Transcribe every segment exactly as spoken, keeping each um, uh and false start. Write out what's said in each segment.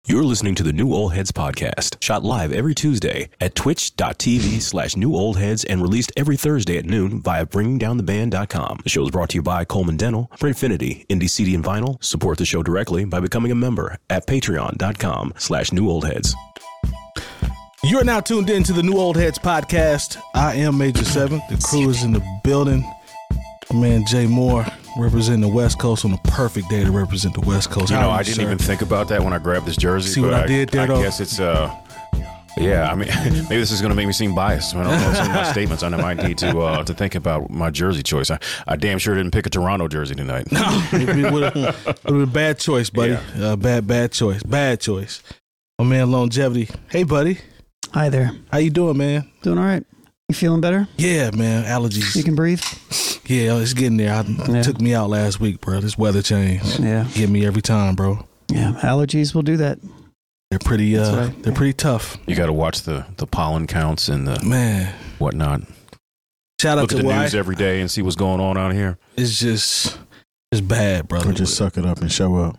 You're listening to the New Old Heads podcast, shot live every Tuesday at twitch.tv slash new old heads and released every Thursday at noon via bringing down the band dot com. The show is brought to you by Coleman Dental, Printfinity, Indie C D and Vinyl. Support the show directly by becoming a member at patreon.com slash new old heads. You're now tuned in to the New Old Heads podcast. I am Major Seven. The crew is in the building. My man Jay Moore representing the West Coast on a perfect day to represent the West Coast. You know, How I you, didn't sir? even think about that when I grabbed this jersey. See what but I did there, I though? guess it's, uh, yeah, I mean, maybe this is going to make me seem biased. I don't know some of my statements. I might need to uh, to think about my jersey choice. I, I damn sure didn't pick a Toronto jersey tonight. It would have been a bad choice, buddy. Yeah. Uh, bad, bad choice. Bad choice. My man Longevity. Hey, buddy. Hi there. How you doing, man? Doing all right. You feeling better? Yeah, man. Allergies. You can breathe? Yeah, it's getting there. I, Yeah. It took me out last week, bro. This weather change. Yeah. Get me every time, bro. Yeah. Allergies will do that. They're pretty. That's Uh, right. they're pretty tough, You got to watch the, the pollen counts and the man. whatnot. Shout out Look to at the Y. news every day and see what's going on out here. It's just, it's bad, brother. Or just suck it up and show up.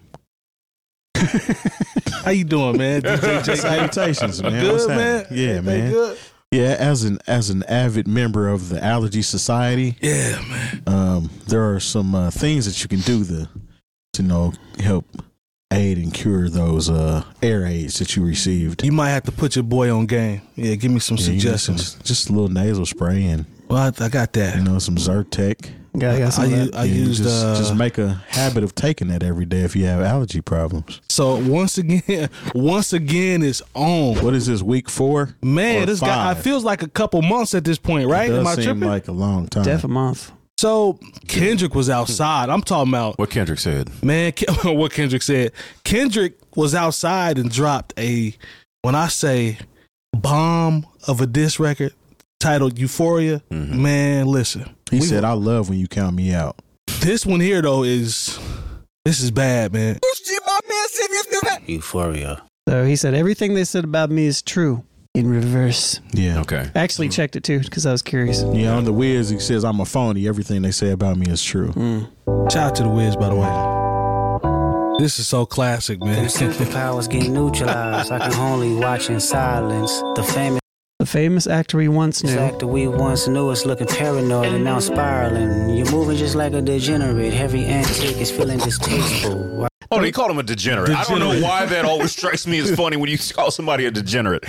How you doing, man? D J J. Salutations, man. Good, What's man. happening? Yeah, Everything man. Good? Yeah, as an as an avid member of the Allergy Society, Yeah, man. um, there are some uh, things that you can do to, to you know, help aid and cure those uh, air aids that you received. You might have to put your boy on game. Yeah, give me some Yeah, you need suggestions. some- just a little nasal spray and Well, I, I got that. you know some Zyrtec. Got, got some I, of u- that. I Yeah, you used just, uh, just make a habit of taking that every day if you have allergy problems. so once again, once again, it's on. What is this, week four? Man, Or this guy. I five? feels like a couple months at this point, right? It Am does I seem tripping? like a long time. Def a month. So Kendrick was outside. I'm talking about, What Kendrick said. man. Ke- What Kendrick said. Kendrick was outside and dropped a, when I say bomb of a diss record titled Euphoria. Mhm. Man, listen. He We said, were- "I love when you count me out." This one here though is, this is bad, man. Euphoria. So he said, everything they said about me is true in reverse. Yeah. Okay. I actually checked it too because I was curious. Yeah, on the Wiz, he says, "I'm a phony. Everything they say about me is true." Mm. Shout out to the Wiz, by the way. This is so classic, man. Superpowers get neutralized. I can only watch in silence. The famous The famous actor we once knew. actor we once knew is looking paranoid and now spiraling. You're moving just like a degenerate. Heavy antique is feeling distasteful. Oh, they called him a degenerate. I don't know Degenerate. why that always strikes me as funny when you call somebody a degenerate.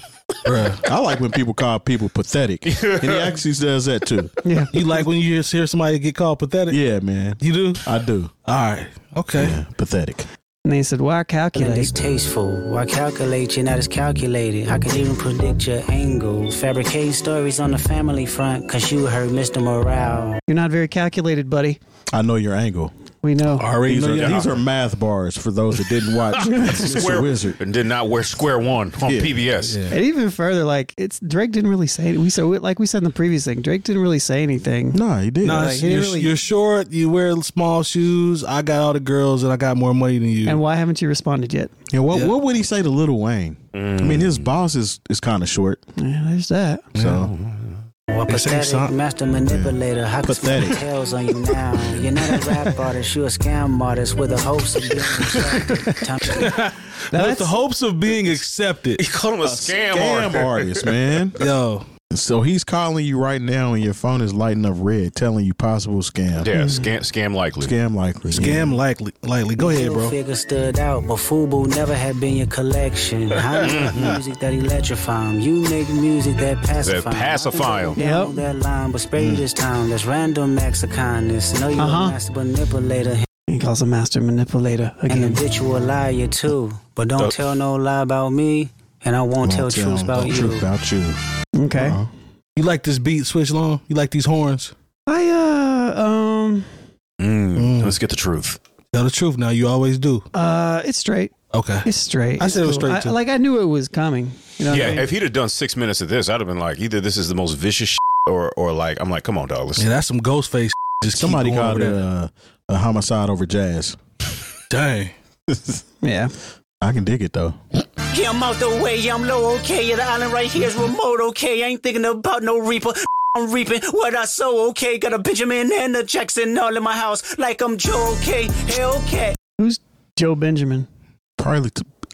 Bruh. I like when people call people pathetic, and he actually does that too. Yeah. You like when you hear somebody get called pathetic? Yeah, man, You do? I do. All right. Okay. Yeah, pathetic. And they said, why Feeling calculate? distasteful. Why calculate? You're not as calculated. I can even predict your angle. Fabricating stories on the family front, cause you heard Mister Morale. You're not very calculated, buddy. I know your angle. We know. Already These know are, your- these are math bars for those that didn't watch Mister Square Wizard. and did not wear Square One on Yeah. P B S. Yeah. And even further, like it's Drake didn't really say it. We so like we said in the previous thing, Drake didn't really say anything. No, he did. No, Like, it's- he you're, really- you're short. You wear small shoes. I got all the girls, and I got more money than you. And why haven't you responded yet? Yeah, what Yeah. what would he say to Lil Wayne? I mean, his boss is is kind of short, Yeah, there's that. so Well, They say pathetic, something. master manipulator. How can Pathetic. spend tails on you now? You're not a rap artist, you're a scam artist with the hopes of being accepted. Time to- With the hopes of being accepted. He called him a, scam, scam artist. artist, man. Yo, So he's calling you right now, and your phone is lighting up red, telling you possible scam. Yeah, scam, scam likely. Scam likely. scam likely. Likely. Go ahead, bro. Figure stood out, but Fubu never had been your collection. How you make music that electrify 'em? You make music that pacify 'em. pacify 'em. I can down that line, but spray this town. That's random acts of kindness. Know you're Uh-huh. a master manipulator. He calls a master manipulator An again. habitual liar too. But don't Don't- tell no lie about me, and I won't, Won't tell tell truths about the you. truth about you. Okay. Uh-huh. You like this beat, Switch Long? You like these horns? I uh um Mm, Mm. Let's get the truth. Tell the truth now. You always do. uh it's straight. Okay. It's straight. I It's said it was cool. straight, I- too. like I knew it was coming. You know what I Yeah, mean? if he'd have done six minutes of this, I'd have been like, either this is the most vicious shit or, or like, I'm like, come on, dog. Let's Yeah, that's some ghost face. Just keep Somebody going called over it that. uh, a homicide over jazz. Dang. yeah. I can dig it though. Yeah, I'm out the way, I'm low, okay. Yeah, the island right here is remote, okay. I ain't thinking about no reaper. I'm reaping what I sow, okay. Got a Benjamin and a Jackson all in my house, like I'm Joe, okay. Hellcat. Who's Joe Benjamin? Probably t-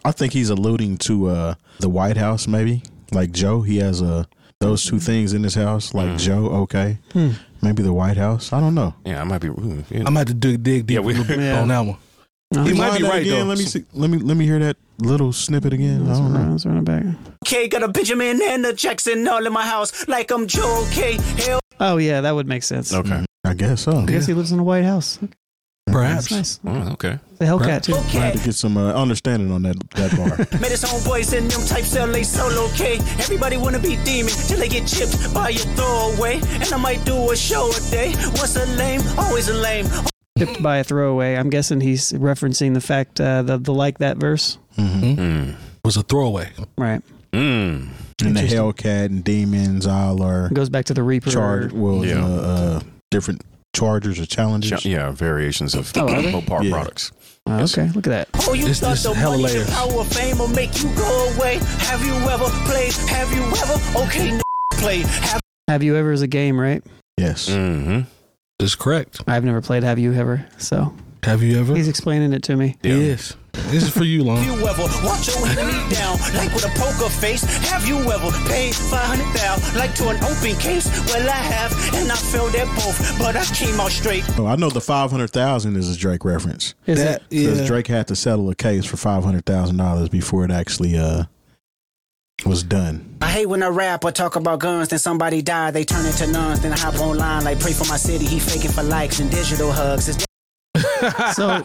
I think he's alluding to uh, the White House, maybe. Like Joe, he has uh, those two things in his house. Like mm. Joe, okay. Hmm. Maybe the White House. I don't know. Yeah, I might be. Ooh, yeah. I might have to dig, dig deep yeah, we, yeah. on that one. No, he might be right again. though. Let me see. Let me let me hear that little snippet again. Let's I don't run, know. let's run it back. Okay, got a Benjamin and a Jackson all in my house like I'm Joe. Okay, hell. Oh yeah, that would make sense. Okay, mm, I guess so. I guess yeah. he lives in the White House. Okay. Perhaps. That's nice. Oh, okay. The Hellcat too. Okay. I had to get some uh, understanding on that that bar. Met his homeboys and them types L A solo. Okay, everybody wanna be demon till they get chipped by your throwaway. And I might do a show a day. Once a lame, always a lame. Tipped by a throwaway. I'm guessing he's referencing the fact uh, the the like that verse. Mm-hmm. Mm. Was a throwaway, right? Mm. And the Hellcat and demons all are it goes back to the Reaper. Charge, well, yeah. uh, uh, different chargers or challenges. Ch- yeah, variations of oh, Mopar yeah. products. Oh, yes. Okay, look at that. Oh, you this, thought this the hella money, layers. the power of fame will make you go away. Have you ever played? Have you ever? Okay, n- play. Have Have You Ever is a game, right? Yes. Mm-hmm. That's correct. I've never played Have You Ever, so Have you ever? he's explaining it to me. Yeah. Yes. This is for you, Lon. you ever watch your enemy down like with a poker face? Have you ever paid five hundred thousand like to an open case? Well, I have, and I failed at both, but I came out straight. Oh, I know the five hundred thousand is a Drake reference. Is That it? Because yeah. Drake had to settle a case for five hundred thousand dollars before it actually uh was done. I hate when I rap or talk about guns, then somebody die, they turn into nuns, then I hop online like pray for my city, he faking for likes and digital hugs. It's So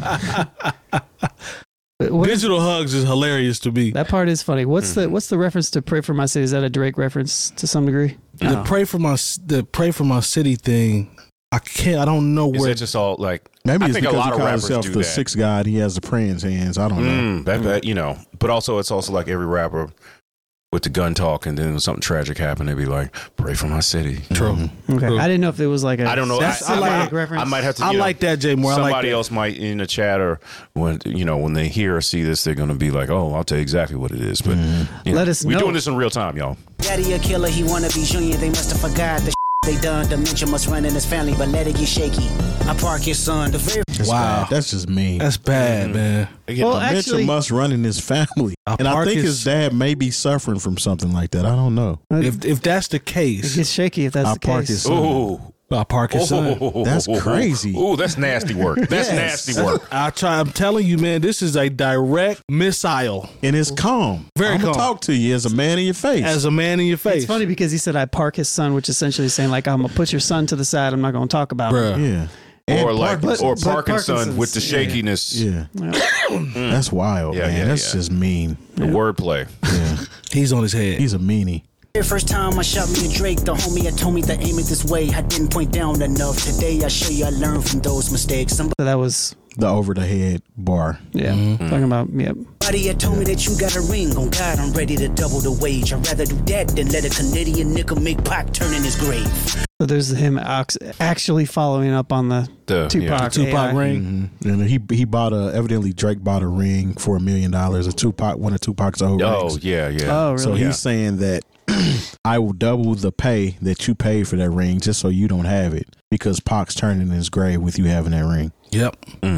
what is- Digital hugs is hilarious to me. that part is funny. What's Mm-hmm. the what's the reference to Pray for My City? Is that a Drake reference to some degree? The pray for my the pray for my city thing. I can't. I don't know Is where. that just all like? Maybe I it's think a because lot he of calls rappers himself do the that. sixth god. He has the prayer in his hands. I don't know. Mm, that, that you know, but also it's also like every rapper with the gun talk, and then when something tragic happened, they'd be like, "Pray for my city." True. Okay, True. I didn't know if it was like a. I don't know. That's- I, I I, like might, it. reference. I might have to. I you like know, that, Jay Moore. I like Somebody that. else might in the chat or when you know when they hear or see this, they're going to be like, "Oh, I'll tell you exactly what it is." But you know, Let us we're know. doing this in real time, y'all. Daddy a killer, he wanna be junior, they must have forgot the they done. Dementia must run in his family, but let it get shaky. I park his son, the very That's Wow. bad. That's just mean. That's bad, Mhm. man. Again, Well, Dementia actually- must run in his family. A And I park think is- his dad may be suffering from something like that. I don't know. If if that's the It case, gets shaky if that's I'll the park case. his son. Ooh. I'll park his son. That's crazy. Ooh, that's nasty work. That's Yes. nasty work. I try. I'm telling you, man. This is a direct missile And it's calm. Very I'm calm. gonna talk to you as a man in your face. as a man in your face. It's funny because he said I park his son, which essentially saying like I'm gonna put your son to the side. I'm not gonna talk about him. Bruh. yeah. And Or like, Parkinson's. or But Parkinson with the Parkinson's, shakiness, Yeah. Mm. That's wild, Yeah, man. yeah, That's yeah. just mean. the wordplay. Yeah. He's on his head. He's a meanie. First time I shot me a Drake, the homie had told me to aim it this way. I didn't point down enough. Today I show you I learned from those mistakes. So that was The over the head bar. yeah. Mm-hmm. Talking about yeah. Somebody had told me that you got a ring. On God, I'm ready to double the wage. I'd rather do that than let a Canadian nickel make Pac turn in his grave. So there's him ax- actually following up on the The- Tupac, yeah. Tupac A I. ring. Mhm. And he he bought a evidently Drake bought a ring for a million dollars. A Tupac one of Tupac's old Oh rings. yeah, yeah. Oh really? So Yeah. he's saying that I will double the pay that you paid for that ring just so you don't have it because Pac's turning in his grave with you having that ring. Yep.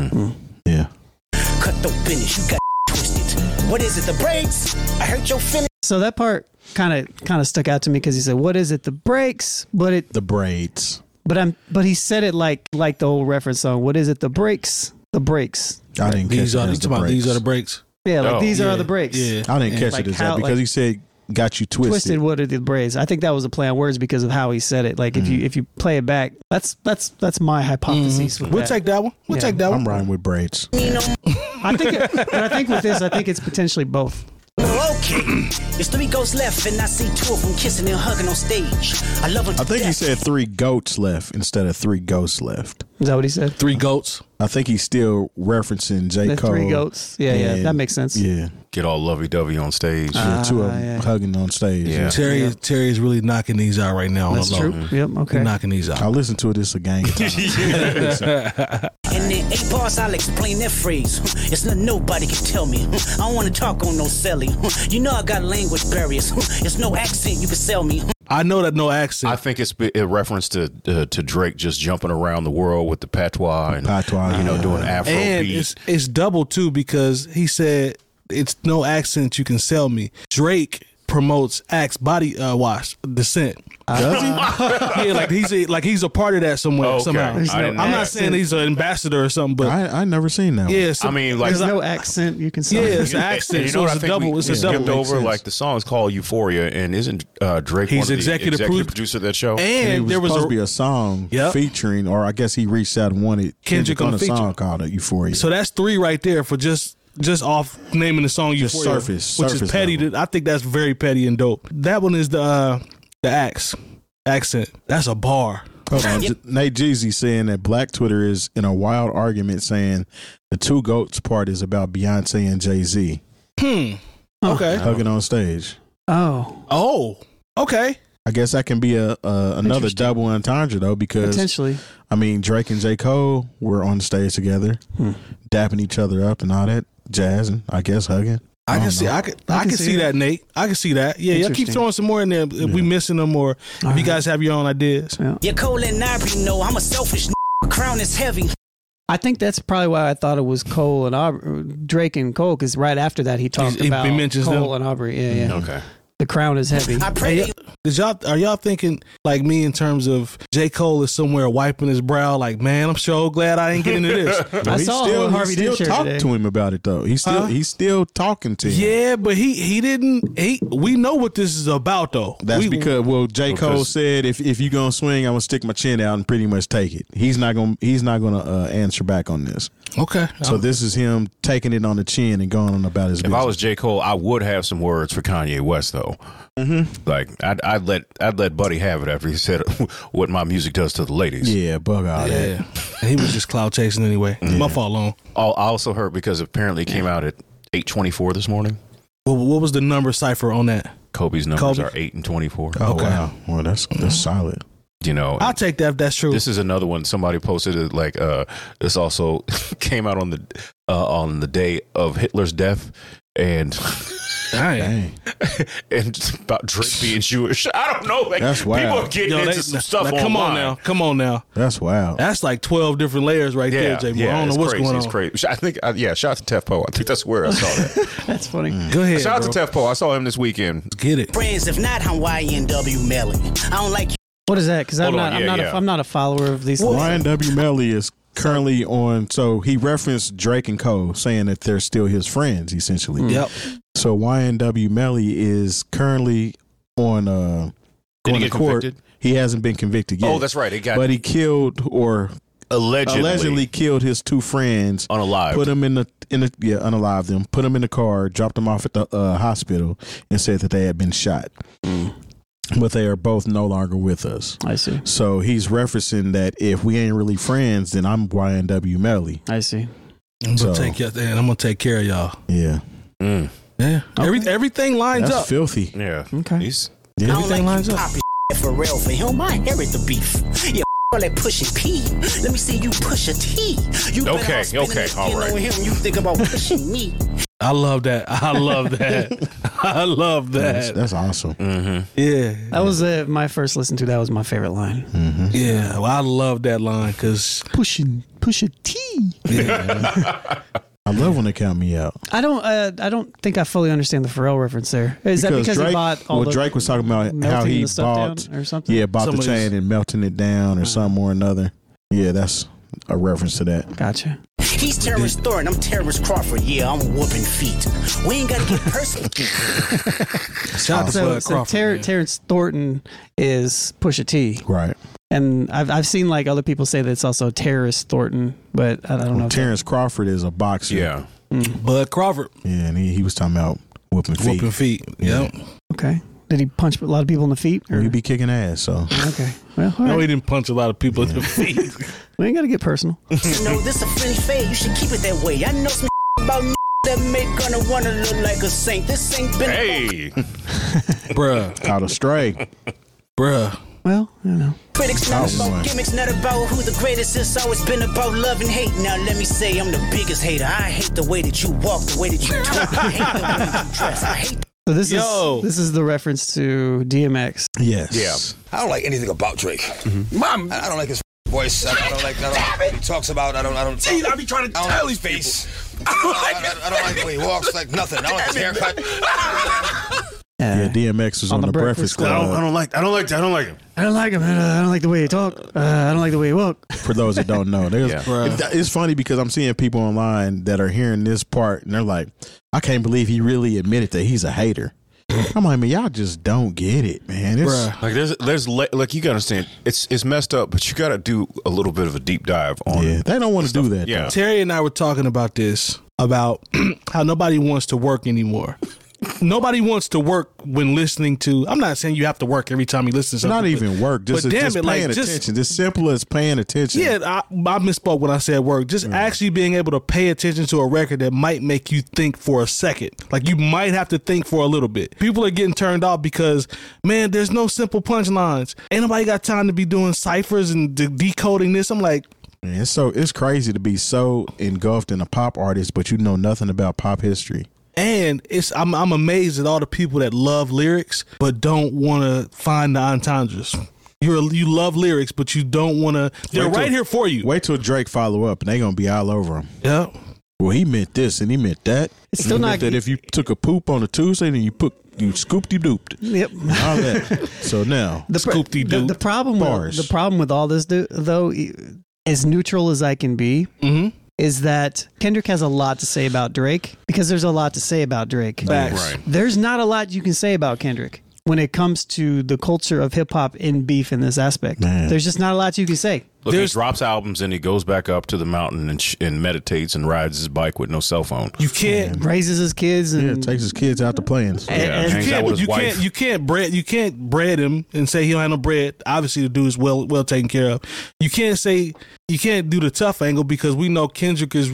Yeah. Cut the business, you got twisted. What is it, the brakes? I hurt your feelings. So that part kind of kind of stuck out to me because he said, "What is it? The brakes?" But it, The braids. but I'm, but he said it like like the old reference song. What is it? The brakes? The brakes? I didn't catch These it are, as he's the talking about these breaks. are the breaks. Yeah, like Oh, these are yeah, the brakes. yeah. I didn't catch Like it as how- that because like- he said got you twisted. Twisted. What are the braids? I think that was a play on words because of how he said it. Like if you if you play it back, that's that's that's my hypothesis. With We'll that. take that one. We'll Yeah. take that one. I'm riding with braids. I think, it, but I think with this, I think it's potentially both. Okay, there's three ghosts left, and I see two of them kissing and hugging on stage. I love them. I think he said three goats left instead of three ghosts left. Is that what he said? Three goats. I think he's still referencing J. The Cole. three goats. Yeah, yeah, and- that makes sense. Yeah. Get all lovey-dovey on stage. Yeah, two of Ah, them yeah. hugging on stage. Yeah. Terry is Terry is really knocking these out right now. on That's the low. true. Yep. Okay. He's knocking these out. I'll listen to it. It's a gang. And in eight bars, I'll explain that phrase. It's not nobody can tell me. I don't want to talk on no celly. You know I got language barriers. It's no accent you can sell me. I know that no accent. I think it's a reference to uh, to Drake just jumping around the world with the patois and Patois, you know yeah. doing Afro and beat. it's it's double too because he said it's no accent you can sell me. Drake promotes Axe body uh, wash Descent. Does he? Yeah, like he's a, like he's a part of that somewhere Okay. somehow. There's I'm no not accent. saying he's an ambassador or something, but I I never seen that. One. yeah, so, I mean, like, There's no accent you can say. yeah, it's an And accent. you so know what it's I a think double. we, It's we a double. skipped over? sense. Like the song is called Euphoria, and isn't uh, Drake He's one of the executive executive pro- producer of that show? And And it there was supposed a to be a song Yep. featuring, or I guess he reached out and wanted Kendrick Kendrick on on a the song feature. called Euphoria. So that's three right there for just just off naming the song Just Euphoria, surface- which surface is petty. level. I think that's very petty and dope. That one is the uh, the axe accent. That's a bar. Hold on. J- Nate Jeezy saying that Black Twitter is in a wild argument saying the two goats part is about Beyonce and Jay-Z Hmm. Okay. hugging on stage. Oh, Oh. Okay. I guess that can be a, a another Interesting. double entendre though, because potentially. I mean Drake and J. Cole were on stage together, Hmm. dapping each other up and all that jazz, and I guess hugging. I I can don't see. know. I can. I I can can see see it. that, Nate. I can see that. Yeah, y'all keep Interesting. throwing some more in there if we missing them, or if you guys have your own ideas. Yeah. Yeah, Cole and Ivory know I'm a selfish n- crown is heavy. I think that's probably why I thought it was Cole and Aubrey, Drake and Cole, because right after that he talked He- he about mentions Cole them. and Aubrey. Yeah, yeah. Okay. The crown is heavy. I pray Hey, they did y'all are y'all thinking like me in terms of J. Cole is somewhere wiping his brow like, man, I'm so glad I didn't get into this. I he saw still, what Harvey he still did share talked today. to him about it though. He's still Huh? he's still talking to him. Yeah, but he he didn't. He we know what this is about though. That's we, because well, J. Cole Because- said if if you gonna swing, I'm gonna stick my chin out and pretty much take it. He's not gonna he's not gonna uh, answer back on this. okay. So this is him taking it on the chin and going on about his If business. I was J. Cole, I would have some words for Kanye West, though. Mm-hmm. Like I'd, I'd let I'd let Buddy have it after he said what my music does to the ladies. yeah, bug all that. yeah, and he was just cloud chasing anyway. My fault, long. Al- I also heard because apparently it came out at eight twenty four this morning. What, what was the number cipher on that? Kobe's numbers Kobe? are eight and twenty four. Oh Okay. wow, well that's that's solid. You know, I'll take that if that's true. this is another one. Somebody posted it like uh, this also came out on the uh, on the day of Hitler's death, and Dang. Dang, and it's about Drake being Jewish. I don't know. Like, That's people wild. are getting Yo, into they- some stuff now, come on online. now. Come on now. that's wild. That's like twelve different layers right Yeah, there, J. Moore. yeah, I don't it's know what's crazy. going It's on. crazy. I think, uh, yeah. Shout out to Tef Poe. I think that's where I saw that. That's funny. Go ahead. Shout bro. out to Tef Poe. I saw him this weekend. Let's get it. friends. If not, I'm Y N W Melly. I don't like What is that? Because I'm Hold not. on, I'm yeah, not. yeah. A, I'm not a follower of these. Ryan W. Melly is currently on. So he referenced Drake and Cole, saying that they're still his friends, essentially. Yep. So Y N W Melly is currently on uh, Did he going get to court. convicted? He hasn't been convicted yet. Oh, that's right. It got But he killed or allegedly, allegedly killed his two friends. unalived. Put them in the in the yeah unalived them. Put them in the car. Dropped them off at the uh, hospital and said that they had been shot. But they are both no longer with us. I see. So he's referencing that if we ain't really friends, then I'm Y N W Melly. I see. I'm So- gonna take you, and I'm gonna take care of y'all. Yeah, Mm, Yeah. Every, everything lines that's up. filthy. yeah. Okay. He's Yeah. I don't Everything like lines you up. poppy for real. For him, I inherit the beef. Yeah, all that pushing P. Let me see you push a T. You better Okay, off spinning okay, the all skin right. on him. You think about pushing me. I love that. I love that. I love That's, that. that's awesome. mm-hmm. Yeah. That was uh, my first listen to. That was my favorite line. Mm-hmm. Yeah. Well, I love that line because Pushing, push a T. I love when they count me out. I don't. Uh, I don't think I fully understand the Pharrell reference there. Is that because Drake, he bought all well, the Drake was talking about how melting he the stuff bought, down or something? yeah, bought Some the of these- chain and melting it down or something or another. Yeah, that's a reference to that. Gotcha. He's Terrence Thornton. I'm Terrence Crawford. Yeah, I'm whooping feet. We ain't gotta get personal. shout out to So, Bud so Crawford. Ter- man. Terrence Thornton is Pusha T, Right. and I've I've seen like other people say that it's also Terrence Thornton, but I, I don't know. Well, if Terrence Crawford is a boxer. Yeah. Bud Crawford. Yeah, and he, he was talking about whooping feet. Whooping feet. Yep. that- okay. Did he punch a lot of people in the feet? Or? He be kicking ass, so. Okay. Well, all No, right. he didn't punch a lot of people in the feet. We ain't got to get personal. You know, this a friendly fade. You should keep it that way. I know some about that make gonna wanna look like a saint. This ain't been Hey. Bruh. Caught a stray. Bruh. Well, you know. critics, not Oh, about boy. gimmicks, not about who the greatest is. Always been about love and hate. Now let me say I'm the biggest hater. I hate the way that you walk, the way that you talk. I hate the way you dress. I hate So this Yo. is this is the reference to D M X. Yes. Yeah. I don't like anything about Drake. Mom, I don't like his voice. I, I don't like. I don't, what he talks about. I don't. I don't. I be trying to I don't tell like these his face. I don't like it. I don't like the way he walks. Like nothing. I don't like his haircut. Yeah, D M X was on, on the, the Breakfast Breakfast Club. I don't, I don't like. I don't like. I don't like him. I don't like him. Man. I don't like the way he talk. Uh, I don't like the way he walk. For those that don't know, there's, Yeah. it- it's funny because I'm seeing people online that are hearing this part and they're like, "I can't believe he really admitted that he's a hater." I'm like, man, y'all just don't get it, man. It's, Bruh. Like there's there's le- like you gotta understand. It's it's messed up, but you gotta do a little bit of a deep dive on yeah, it. they don't want to do that. Yeah. though. Terry and I were talking about this, about how nobody wants to work anymore. Nobody wants to work when listening to. I'm not saying you have to work every time you listen to something. Not but- even work, just, but damn just it, like, paying just- attention. As simple as paying attention. Yeah, I, I misspoke when I said work. Just actually being able to pay attention to a record that might make you think for a second. Like you might have to think for a little bit. People are getting turned off because, man, there's no simple punchlines. Ain't nobody got time to be doing ciphers and de- decoding this. I'm like, Man, it's so it's crazy to be so engulfed in a pop artist, but you know nothing about pop history. and it's I'm I'm amazed at all the people that love lyrics but don't want to find the entendres. You're you love lyrics, but you don't want to. They're Wait till- right here for you. Wait till Drake follow up, and they gonna be all over him. Yeah. Well, he meant this, and he meant that. It's still He not- meant that if you took a poop on a Tuesday, then you put you scooped you dooped Yep. all that. So now, The, pr- Scoop-dee the, doop. the problem Bars. with the problem with all this do- though, as neutral as I can be, Mm-hmm. is that Kendrick has a lot to say about Drake because there's a lot to say about Drake. Facts. Right. There's not a lot you can say about Kendrick when it comes to the culture of hip hop in beef in this aspect. Man. There's just not a lot you can say. Look, There's- he drops albums and he goes back up to the mountain and, sh- and meditates and rides his bike with no cell phone. You can't. Raises his kids and yeah, takes his kids out to playing. And- Yeah, and- hangs You out can't, with his you wife. can't, you can't bread, you can't bread him and say he don't have no bread. Obviously, the dude is well, well taken care of. You can't say you can't do the tough angle because we know Kendrick is,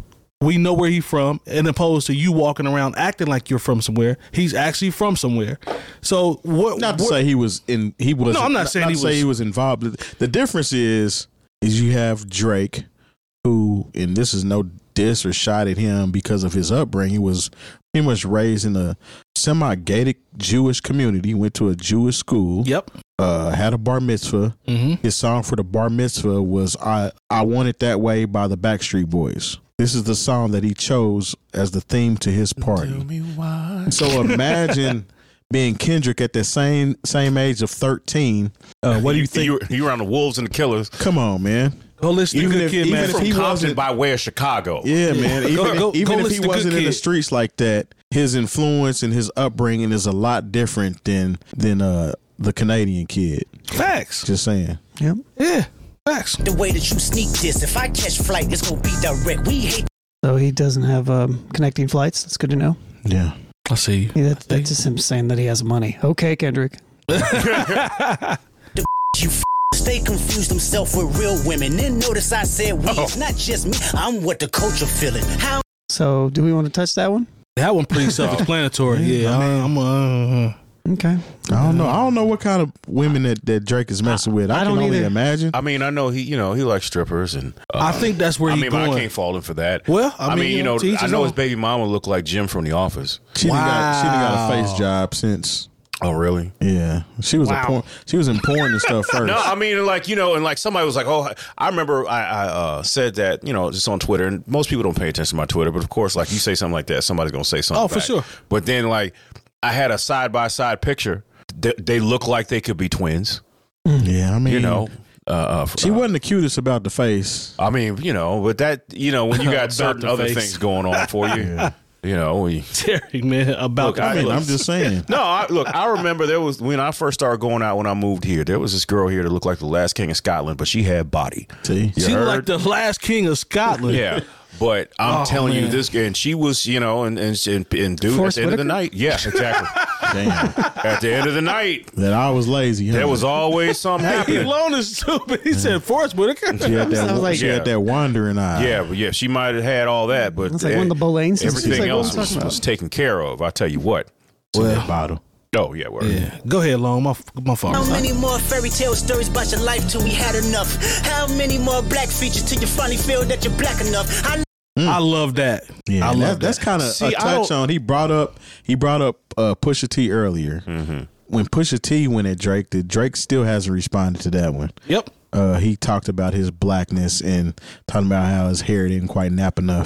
we know where he's from, and opposed to you walking around acting like you're from somewhere. He's actually from somewhere. So what? Not to what- say he was in. He was. No, I'm not saying not he to say was- he was involved. The difference is, is you have Drake, who, and this is no diss or shot at him because of his upbringing, was pretty much raised in a semi-gated Jewish community. Went to a Jewish school. Yep. Uh, had a bar mitzvah. Mm-hmm. His song for the bar mitzvah was "I I Want It That Way" by the Backstreet Boys. This is the song that he chose as the theme to his party. So imagine being Kendrick at the same same age of thirteen. Uh, what do you think? You, you around the Wolves and the Killers. Come on, man. Go listen to Even Good if- Kid, even man. if From he Compton wasn't- by way of Chicago. Yeah, man. Even, Go- go- even go if he listen to wasn't Good in the Kid. streets like that, his influence and his upbringing is a lot different than than uh, the Canadian kid. Facts. Just saying. Yep. Yeah. Facts. The way that you sneak this, if I catch flight, it's gonna be direct. We hate So he doesn't have um, connecting flights. That's good to know. Yeah. I see. Yeah, that, that's just him saying that he has money. Okay, Kendrick. you. F- stay confused himself with real women. Then notice I said we. It's not just me. I'm what the culture feeling. How So do we want to touch that one? That one pretty self-explanatory. Yeah, I, I'm. Uh, Okay. I don't know. I don't know what kind of women that, that Drake is messing with. I, I can don't only either. imagine. I mean, I know he, you know, he likes strippers, and uh, I think that's where I he's mean, but going. I can't fault him for that. Well, I I, mean, mean, you you know, know, to each I his know own. his baby mama looked like Jim from The Office. She done got she done got a Wow. face job since. Oh, really? Yeah, she was Wow. a porn. She was in porn and stuff first. No, I mean, like, you know, and like somebody was like, oh, I remember I, I uh, said that, you know, just on Twitter, and most people don't pay attention to my Twitter, but of course, like, you say something like that, somebody's going to say something Oh, for back. sure. But then, like, I had a side-by-side picture. They, they look like they could be twins, yeah, I mean, you know. Uh, uh, she uh, wasn't the cutest about the face. I mean, you know, but that, you know, when you got certain the other face. things going on for you, you know, we, Terry, man, about Look, the I I mean, face. I'm just saying. No, I, look, I remember there was when I first started going out when I moved here. There was this girl here that looked like the last king of Scotland, but she had body. See, You She heard? like the last king of Scotland. Yeah, but I'm Oh, telling you man. this, and she was, you know, and and and, and dude, Forrest at the end of the Whitaker? night, yeah, exactly. damn, At the end of the night, that I was lazy. Huh? there was always something He happening. alone is stupid. He said Forrest Whitaker. She had that. Sounds like- she had that wandering eye. Yeah, but yeah, she might have had all that, but It's like one of the Boleyn sisters. everything Like, what else are we was, talking was about? taken care of. I tell you what. To that bottle. Oh yeah, word. Yeah, go ahead, Long. My my fault. How many more fairy tale stories about your life till we had enough? How many more black features till you finally feel that you're black enough? I I love that. Yeah, I that- love that's that. kind of See, a I touch don't- on. He brought up he brought up uh, Pusha T earlier. Mm-hmm. When Pusha T went at Drake, the Drake still hasn't responded to that one. Yep. Uh, he talked about his blackness and talking about how his hair didn't quite nap enough.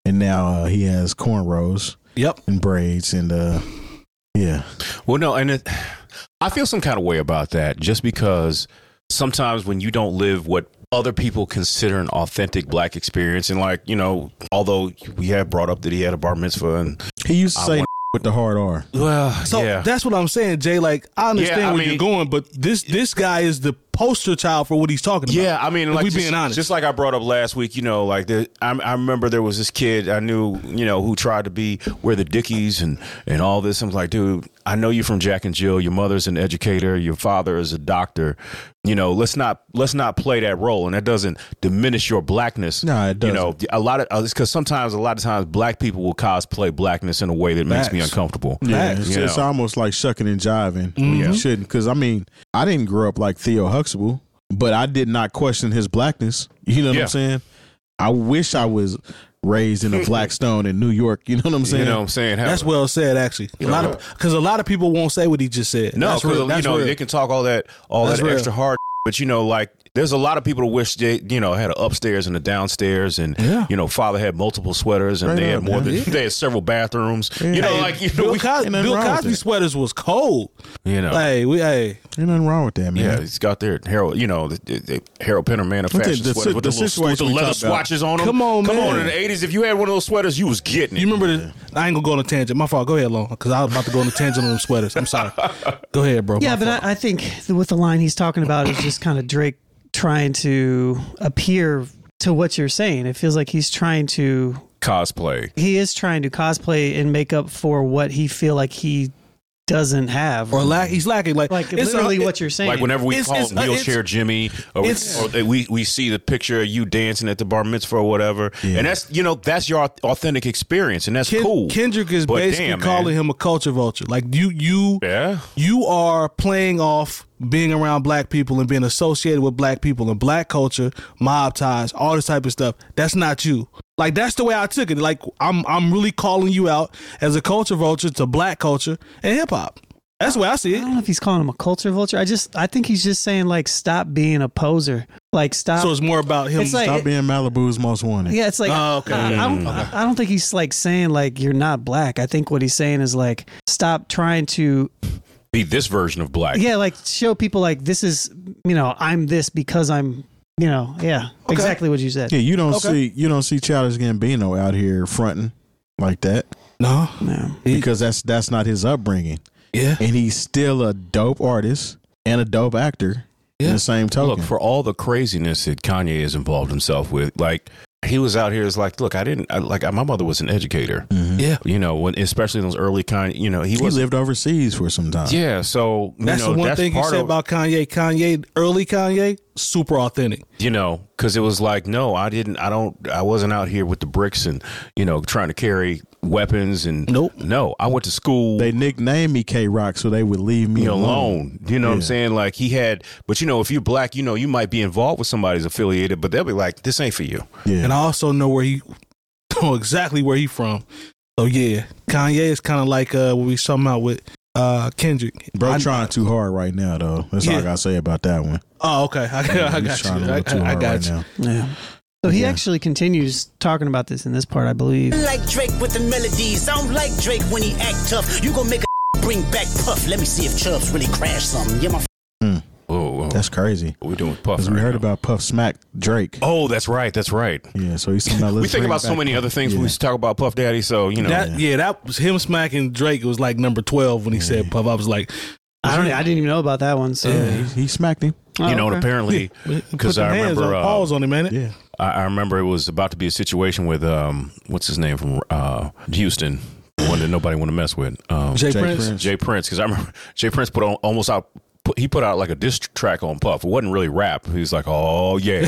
and now uh, he has cornrows. Yep. And braids, and uh, yeah. Well, no, and it, I feel some kind of way about that, just because sometimes when you don't live what other people consider an authentic black experience, and like, you know, although we have brought up that he had a bar mitzvah, and he used to I say want- with the hard R. well, So yeah. that's what I'm saying, Jay. Like, I understand Yeah, I where mean- you're going, but this this guy is the poster child for what he's talking about. Yeah, I mean, If like we just, being honest. just like I brought up last week, you know, like the, I, I remember there was this kid I knew, you know, who tried to be wear the Dickies and and all this. I'm like, dude, I know you from Jack and Jill. Your mother's an educator. Your father is a doctor. You know, let's not let's not play that role, and that doesn't diminish your blackness. No, it You know, doesn't. a lot of uh, it's because sometimes a lot of times black people will cosplay blackness in a way that makes me Facts. uncomfortable. Yeah, Facts. it's, You it's know. almost like shucking and jiving. Mm-hmm. You shouldn't, because I mean, I didn't grow up like Theo Huxtable, but I did not question his blackness. You know what Yeah. I'm saying? I wish I was raised in a Blackstone in New York. You know what I'm saying? You know what I'm saying? That's well said, actually. A lot of because a lot of people won't say what he just said. No, that's because real. you That's know real. they can talk all that all That's that real. extra hard, but you know, like there's a lot of people who wish they you know had an upstairs and a downstairs, and Yeah. you know, father had multiple sweaters and Straight they had up, more man. than they had several bathrooms. You know, Hey, like you know, Bill, we, Cos- ain't nothing Bill wrong with Cosby that. sweaters was cold. you know. Hey, we hey. Ain't nothing wrong with that, man. Yeah, he's got their Harold, you know, the, the, the Harold Pinter man of What the- fashion the sweaters si- with the the, little, with situation the we leather talked about. swatches on them. Come on, come man. on! In the eighties, if you had one of those sweaters, you was getting it. You remember the? I ain't gonna go on a tangent. My fault. Go ahead, Long, because I was about to go on a tangent on them sweaters. I'm sorry. Go ahead, bro. Yeah, My but fault. I, I think with the line he's talking about is just kind of Drake trying to appear to what you're saying. It feels like he's trying to, cosplay. he is trying to cosplay and make up for what he feel like he doesn't have. or lack. He's lacking. Like like it's literally a- what you're saying. Like whenever we It's- call it's- him uh, wheelchair it's- Jimmy, or, we, it's- or we we see the picture of you dancing at the bar mitzvah or whatever, Yeah. and that's you know that's your authentic experience, and that's Ken- cool. Kendrick is But basically damn, calling man. him a culture vulture. Like you, you, Yeah, you are playing off being around black people and being associated with black people and black culture, mob ties, all this type of stuff. That's not you. Like that's the way I took it. Like I'm, I'm really calling you out as a culture vulture to black culture and hip hop. That's the way I see I it. don't know if he's calling him a culture vulture. I just, I think he's just saying like, stop being a poser. Like stop. So it's more about him. It's like- Stop being Malibu's most wanted. yeah, it's like, Oh, okay. I, I don't, I don't think he's like saying like, you're not black. I think what he's saying is like, stop trying to, be this version of black. yeah, like show people like this is, you know, I'm this because I'm, you know, yeah, exactly what you said. Yeah, you don't Okay. see you don't see Childish Gambino out here fronting like that, No. No. because that's that's not his upbringing, Yeah. and he's still a dope artist and a dope actor in Yeah. the same token. Look, for all the craziness that Kanye has involved himself with, like he was out here is like, look, I didn't I, like my mother was an educator, Yeah. you know, when especially in those early kind, you know, he he was lived overseas for some time. yeah. So you That's know, the one that's thing you part said of, about Kanye. Kanye, early Kanye, super authentic. you know, because it was like, no, I didn't, I don't, I wasn't out here with the bricks and you know trying to carry weapons and Nope. no, I went to school. They nicknamed me K Rock so they would leave me me alone. alone. You know what I'm Yeah. saying? Like he had, but you know, if you're black, you know, you might be involved with somebody's affiliated, but they'll be like, this ain't for you. Yeah. And I also know where he, know exactly where he from. So yeah, Kanye is kind of like uh, what we talking about with uh, Kendrick. Bro, I- trying too hard right now though. That's all I Yeah. gotta say about that one. Oh, okay. I, I He's got trying you. a I, little too I hard got right you. now. Yeah. So he Yeah. actually continues talking about this in this part, I believe. Like Drake with the melodies. I don't like Drake when he act tough. You gon' make a bring back Puff. Let me see if Chubbs really crashed something. Yeah, my Whoa, whoa. That's crazy. what we doing with Puff? Because we right heard now? about Puff smack Drake. Oh, that's right. That's right. Yeah, so he's talking about. We let's think bring about so back many Puff. other things Yeah. when we talk about Puff Daddy. So you know, That yeah, that was him smacking Drake. It was like number twelve when he said Puff. I was like, I don't. I didn't even know about that one. So Yeah, he, he smacked him. Oh, you know, and okay. apparently, put because the I hands remember, on uh, pause on him, man. Yeah. I, I remember it was about to be a situation with um, what's his name from uh, Houston, the one that nobody want to mess with, um, Jay, Jay Prince. Prince. Jay Prince. Because I remember Jay Prince put on almost out. Put, he put out like a diss track on Puff. It wasn't really rap. He was like, "Oh yeah,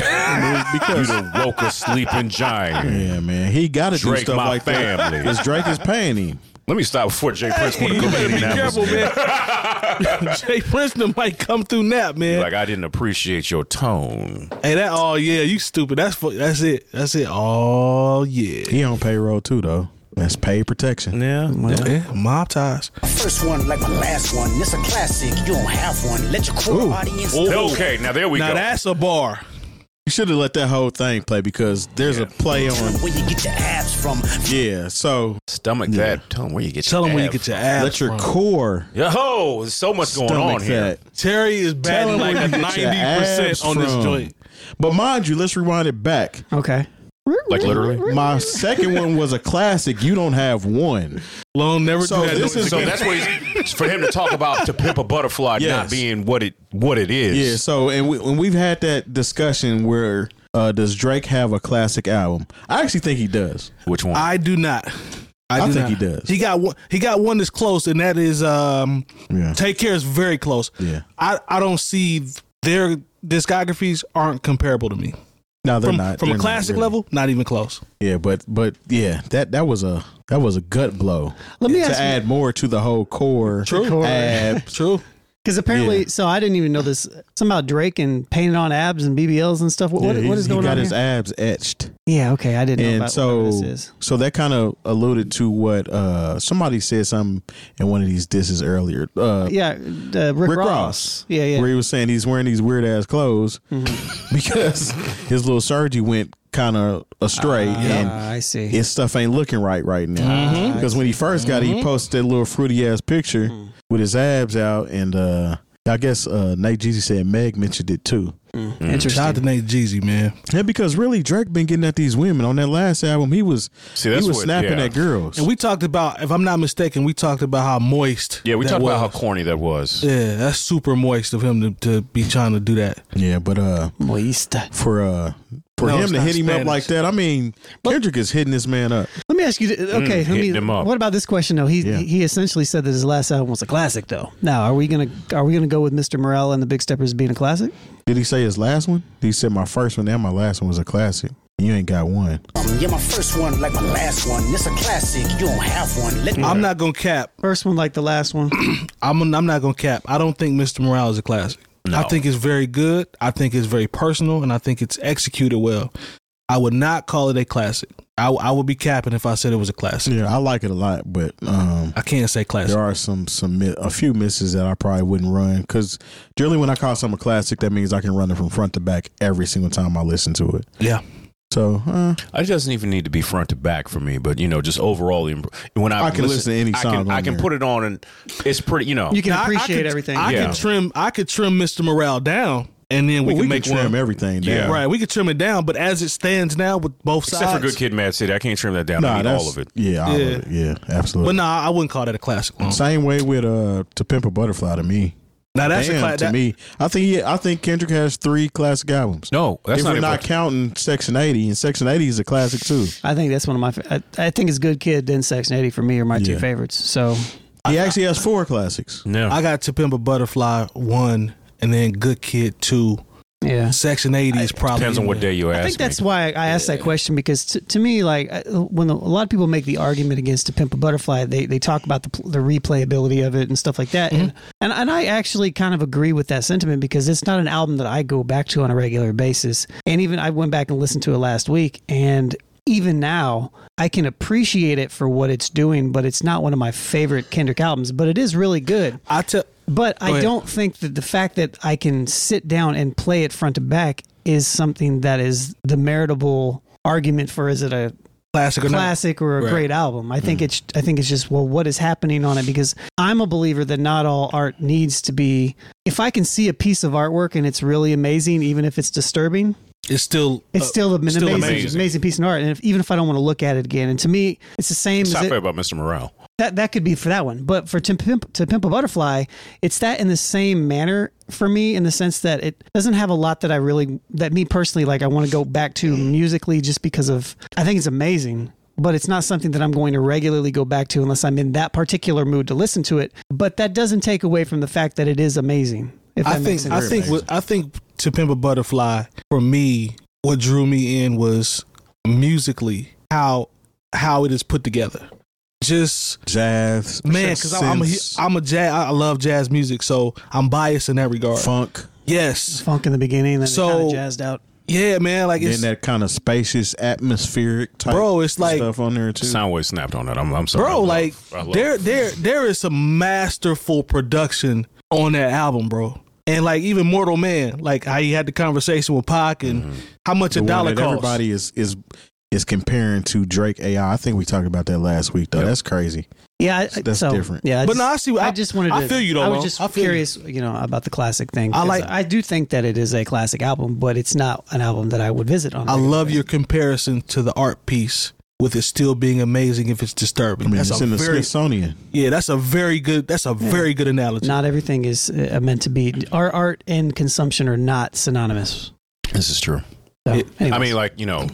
you done woke a sleeping giant." Yeah, man. He got to do Drake, stuff my like family. that because Drake is paying him. Let me stop before Jay Prince want to You go to better be Indianapolis. careful, man. Jay Prince done might come through nap, man. Like I didn't appreciate your tone. Hey, that oh yeah, you stupid. That's fu- that's it. That's it. Oh yeah. He on payroll too, though. That's paid protection. Yeah. Yeah, mob ties. first one like my last one. This a classic. You don't have one. Let your core audience know. Okay, now there we Now go. that's a bar. You should have let that whole thing play because there's Yeah. a play on. Where you get your abs from? Yeah, so Stomach Yeah. that. Tell them where you get Tell your them where you abs get your from. abs let your from. core Yo, there's so much going stomach on here. that. Terry is batting Tell 'em like where a you get ninety your percent abs on this from. joint. But mind you, let's rewind it back. Okay. Like literally. My second one was a classic. You don't have one. Lone never So do that. this noise is- So again. that's what he's for him to talk about To Pimp a Butterfly Yes. not being what it what it is. Yeah. So and we, when we've had that discussion where uh, does Drake have a classic album? I actually think he does. Which one? I do not. I do think not. he does. He got one. He got one that's close, and that is um, Yeah. Take Care is very close. Yeah. I, I don't see their discographies aren't comparable to me. No, they're From not. from They're a not classic really. level, not even close. Yeah, but but yeah, that that was a that was a gut blow. Let me to ask you- add more to the whole core. True. Abs. True. Because apparently, Yeah. so I didn't even know this. Somehow Drake and painted on abs and B B Ls and stuff. What, what, Yeah, what he's- is going he got on his here? abs etched. Yeah, okay, I didn't know And about so, what this is. so that kind of alluded to what uh, somebody said something in one of these disses earlier. Uh, Yeah, uh, Rick, Rick Ross. Ross. Yeah, yeah. Where he was saying he's wearing these weird ass clothes Mm-hmm. because his little surgery went kind of astray and Ah, I see. his stuff ain't looking right right now. Mm-hmm. Because when he first got it, he posted that little fruity ass picture Mm. with his abs out, and uh, I guess uh, Nate Jeezy said Meg mentioned it too. Interesting. Shout out to Nate Jeezy, man. Yeah, because really Drake been getting at these women on that last album. He was See, he that's was what- snapping yeah. at girls. And we talked about, if I'm not mistaken, we talked about how moist. yeah, we that talked about how was. corny that was. Yeah, that's super moist of him to, to be trying to do that. yeah, but uh, Moist. for uh, for No, him it's to not hit him Spanish. up like that, I mean, Kendrick is hitting this man up. Let me ask you. th- Okay, let hitting me. him up. What about this question though? He Yeah. he essentially said that his last album was a classic though. Now, are we gonna are we gonna go with Mister Morale and the Big Steppers being a classic? Did he say his last one? He said my first one and my last one was a classic. You ain't got one. Um, yeah, my first one, like my last one. It's a classic. You don't have one. Let me. I'm not gonna cap. First one like the last one. I'm I'm not gonna cap. I don't think Mister Morale is a classic. I think it's very good. I think it's very personal, and I think it's executed well. I would not call it a classic. I, I would be capping if I said it was a classic. Yeah, I like it a lot, but um, I can't say classic. there are some some mi- a few misses that I probably wouldn't run because generally when I call something a classic, that means I can run it from front to back every single time I listen to it. Yeah. So uh, It doesn't even need to be front to back for me, but you know, just overall, when I, I can listen to any I song can, on I can there. put it on, and it's pretty. You know, You can Now, I- I appreciate could- everything. I Yeah. could trim. I could trim Mister Morale down, and then we well, can we make can trim one. everything down. Yeah. Right, we could trim it down, but as it stands now with both except sides, for Good Kid, Mad City, I can't trim that down. I Nah, need that's all of it. Yeah, all Yeah. of it. Yeah, absolutely. But nah, I wouldn't call that a classic one. Same way with uh, To Pimp a Butterfly to me. Now that's Damn, a classic. to me. I think he, I think Kendrick has three classic albums. No, that's if not we're even not counting Section eighty, and Section eighty is a classic too. I think that's one of my. fa- I, I think it's Good Kid, then Section eighty for me are my two Yeah. favorites. So He actually has four classics. No, I got To Pimp a Butterfly one, and then Good Kid two. yeah. Section eighty is probably depends on what day you ask I think that's me. why I asked that question because to, to me, like I- when the, a lot of people make the argument against To Pimp a Butterfly, they they talk about the the replayability of it and stuff like that, and, and and I actually kind of agree with that sentiment because it's not an album that I go back to on a regular basis, and even I went back and listened to it last week, and even now I can appreciate it for what it's doing, but it's not one of my favorite Kendrick albums, but it is really good. I tell. But I ahead. don't think that the fact that I can sit down and play it front to back is something that is the meritable argument for is it a Classic or not. classic or a Right. great album. I think it's I think it's just well what is happening on it because I'm a believer that not all art needs to be if I can see a piece of artwork and it's really amazing even if it's disturbing, It's still. it's uh, still an still amazing, amazing. amazing piece of art and if, even if I don't want to look at it again. And to me, it's the same It's as not it, fair about Mister Morale. that that could be for that one, but for to pimp, to pimp a butterfly, it's that in the same manner for me in the sense that it doesn't have a lot that I really that me personally like I want to go back to musically just because of I think it's amazing, but it's not something that I'm going to regularly go back to unless I'm in that particular mood to listen to it. But that doesn't take away from the fact that it is amazing. If that I makes think. sense. I think. What, I think To Pimp a Butterfly for me, what drew me in was musically how how it is put together. Just Jazz, man, because I'm a, synths, I'm a jazz. I love jazz music, so I'm biased in that regard. funk, Yes, funk in the beginning, then So- it kind of jazzed out. yeah, man. Like then it's that kind of spacious, atmospheric type Bro, it's like- stuff on there too. Soundwave snapped on that. I'm, I'm sorry. I bro, love- like I love- there there there is some masterful production on that album, bro. And like even Mortal Man, like how he had the conversation with Pac and mm-hmm. how much the a dollar that costs. Everybody is is is comparing to Drake A I. I think we talked about that last week though. Yep. That's crazy. Yeah, I, that's so, different. Yeah, I but just, no, I see. I, I just wanted. To, I feel you though. I was Mo. just I feel curious, you. you know, about the classic thing. I like. I do think that it is a classic album, but it's not an album that I would visit on. I love your comparison to the art piece, with it still being amazing if it's disturbing. I mean, that's it's a in the very, Smithsonian. Yeah, that's a very good. That's a yeah. very good analogy. Not everything is uh, meant to be. Art, art and consumption are not synonymous. This is true. So, it, I mean, like you know,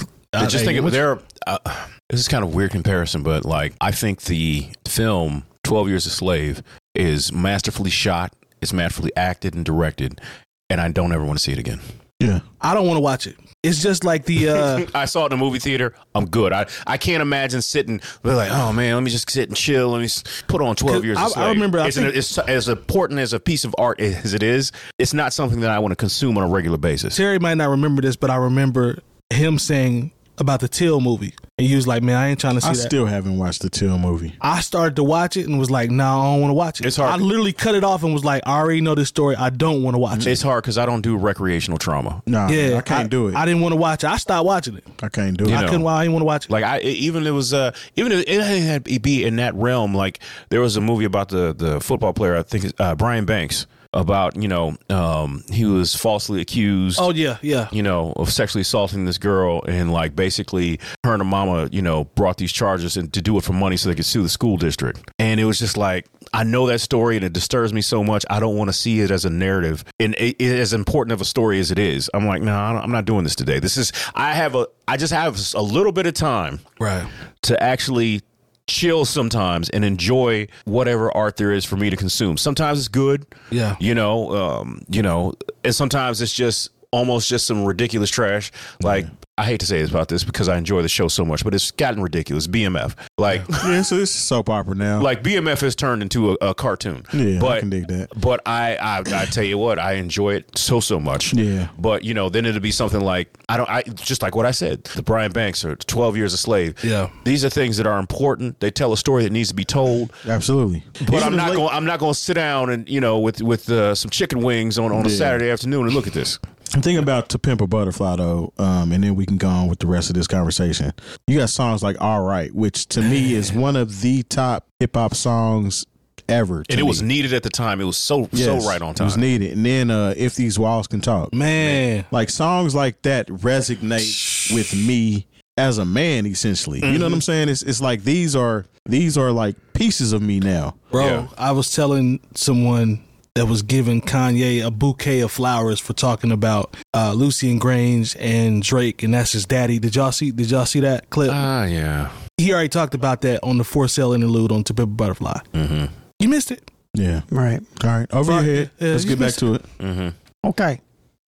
I just think it, there. Uh, this is kind of a weird comparison, but like I think the film twelve Years a Slave is masterfully shot. It's masterfully acted and directed, and I don't ever want to see it again. Yeah, I don't want to watch it. It's just like the. Uh, I saw it in the movie theater. I'm good. I, I can't imagine sitting like, oh man, let me just sit and chill. Let me put on twelve Years a Slave. I remember. I it's, think, an, it's as important as a piece of art as it is. It's not something that I want to consume on a regular basis. Terry might not remember this, but I remember him saying about the Till movie, and he was like, "Man, I ain't trying to see I that." I still haven't watched the Till movie. I started to watch it and was like, "No, nah, I don't want to watch it." It's hard. I literally cut it off and was like, "I already know this story. I don't want to watch it's it." It's hard because I don't do recreational trauma. No, yeah, I can't I, do it. I didn't want to watch it. I stopped watching it. I can't do it. You I know, couldn't. I didn't want to watch it. Like I, even it was, uh, even if it had to be in that realm. Like there was a movie about the the football player. I think uh, Brian Banks. About, you know, um, he was falsely accused. Oh, yeah, yeah. You know, of sexually assaulting this girl. And, like, basically, her and her mama, you know, brought these charges and to do it for money so they could sue the school district. And it was just like, I know that story and it disturbs me so much. I don't want to see it as a narrative. And it, it, as important of a story as it is, I'm like, no, nah, I'm not doing this today. This is, I have a, I just have a little bit of time right to actually chill sometimes and enjoy whatever art there is for me to consume. Sometimes it's good, yeah, you know, um, you know, and sometimes it's just almost just some ridiculous trash. Like yeah. I hate to say this about this because I enjoy the show so much, but it's gotten ridiculous. B M F, like yeah, so it's soap opera now. Like B M F has turned into a, a cartoon. Yeah, but, I can dig that. But I, I, I tell you what, I enjoy it so so much. Yeah. But you know, then it'll be something like I don't, I just like what I said, the Brian Banks or twelve Years a Slave. Yeah. These are things that are important. They tell a story that needs to be told. Absolutely. But Even I'm not going. I'm not going to sit down and you know with with uh, some chicken wings on on a yeah. Saturday afternoon and look at this. I'm thinking about To Pimp a Butterfly, though, um, and then we can go on with the rest of this conversation. You got songs like All Right, which to me is one of the top hip-hop songs ever. And it me. was needed at the time. It was so yes, so right on time. It was needed. And then uh, If These Walls Can Talk. Man. Like songs like that resonate with me as a man, essentially. Mm-hmm. You know what I'm saying? It's it's like these are these are like pieces of me now. Bro, yeah. I was telling someone that was giving Kanye a bouquet of flowers for talking about uh, Lucian Grange and Drake, and that's his daddy. Did y'all see? Did y'all see that clip? Ah, uh, yeah. He already talked about that on the For Sale interlude on To Pimp a Butterfly. Mm-hmm. You missed it. Yeah. Right. All right. Over Fuck, your head. yeah, Let's get back to it. Mm-hmm. Okay.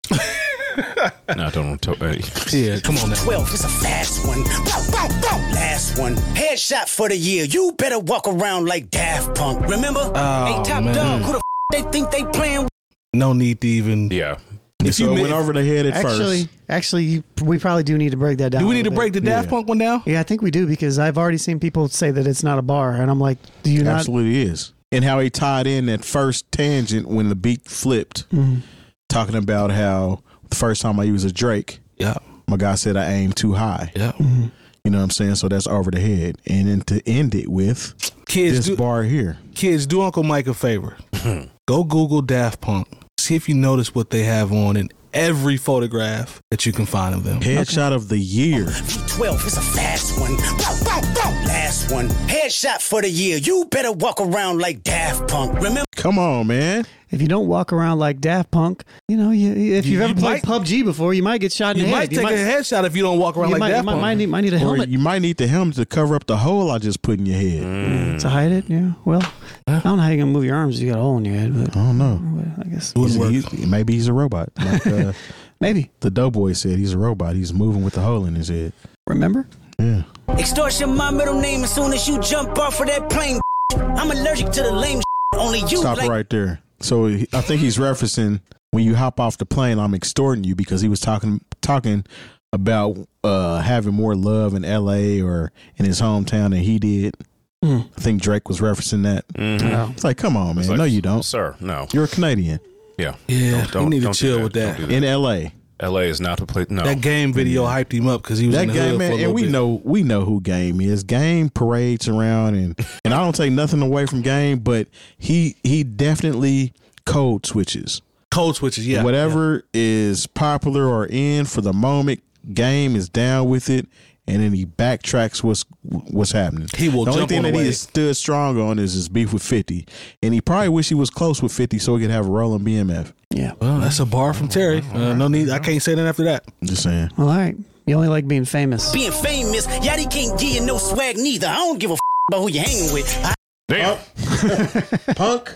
No, don't. don't uh, yeah, come on now. twelve is a fast one. Last one. Headshot for the year. You better walk around like Daft Punk. Remember? Oh, hey, Top man. Dog. Who the f- they think they playing? No need to even. Yeah. If so you it went over the head at actually, first. Actually, you, we probably do need to break that down. Do we need to bit. break the Daft yeah. Punk one down? Yeah, I think we do because I've already seen people say that it's not a bar, and I'm like, do you not? Absolutely is. And how he tied in that first tangent when the beat flipped, mm-hmm. talking about how the first time I used a Drake, yeah, my guy said I aimed too high. Yeah. Mm-hmm. You know what I'm saying? So that's over the head. And then to end it with kids this do, bar here. Kids, do Uncle Mike a favor. Go Google Daft Punk. See if you notice what they have on in every photograph that you can find of them. Headshot okay. of the year. twelve is a fast one. Last one. Headshot for the year. You better walk around like Daft Punk. Remember? Come on, man. If you don't walk around like Daft Punk, you know, you, if you've you, ever you played might, P U B G before, you might get shot in you the might head. Take you might take a headshot if you don't walk around like might, Daft might, Punk. might, need, might need a helmet. Or you might need the helmet to cover up the hole I just put in your head. Mm. To hide it, yeah. Well, I don't know how you're going to move your arms if you got a hole in your head. But I don't know. I guess. He's, he's, maybe he's a robot. Like, uh, maybe. The Doughboy said he's a robot. He's moving with the hole in his head. Remember? Yeah. Extortion, my middle name as soon as you jump off of that plane. I'm allergic to the lame only you Stop like- right there. So he, I think he's referencing when you hop off the plane, I'm extorting you because he was talking talking about uh, having more love in L A or in his hometown than he did. Mm. I think Drake was referencing that. Mm-hmm. No. It's like, come on, man. Like, no, you don't. Sir, no. You're a Canadian. Yeah, Yeah, Don't- don't- he need to don't do chill that. with that. Don't do in L A. L A is not the place. No, That Game video hyped him up because he was That in the Game hood man, for a and little we bit. know we know who Game is. Game parades around, and and I don't take nothing away from Game, but he he definitely code switches. Code switches, yeah. Whatever is popular or in for the moment, Game is down with it, and then he backtracks what's what's happening. He will The only jump thing on that the he wave. has stood strong on is his beef with fifty, and he probably wish he was close with fifty so he could have a rolling B M F. Yeah. Well, that's a bar from Terry. Uh, no need. I can't say that after that. I'm just saying. Well, all right. You only like being famous. Being famous, Yachty can't give you no swag neither. I don't give a f- about who you hanging with. I- damn. Punk.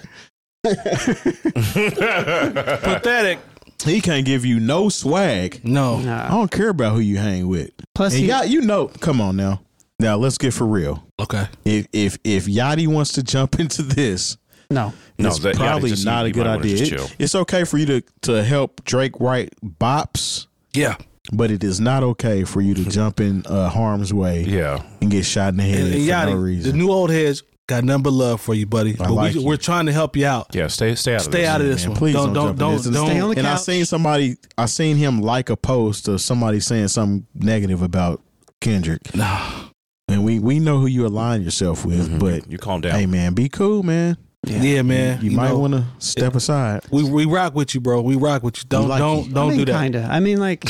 Pathetic. He can't give you no swag. No. I Nah. don't care about who you hang with. Plus, And he, y'all, you know, come on now. Now let's get for real. Okay. If if if Yachty wants to jump into this, no. No, it's that- yeah, probably just- not you a good might wanna idea. just It- chill. it's okay for you to to help Drake write bops, Yeah. but it is not okay for you to jump in uh, harm's way Yeah, and get shot in the head And, and for Yachty, no the reason. new old heads got nothing but love for you, buddy. But like we, you. we're trying to help you out. yeah. Stay, stay out of Stay this. out of this Man, one. please don't don't, don't jump in don't this. don't. Stay on the And I couch. seen somebody, I seen him like a post of somebody saying something negative about Kendrick. Nah. And we we know who you align yourself with, Mhm. but You calm down. hey man, be cool, man. Yeah, man. You, might know, want to step aside. We we rock with you, bro. We rock with you. Don't like don't you. don't I mean, do that. Kinda. I mean, like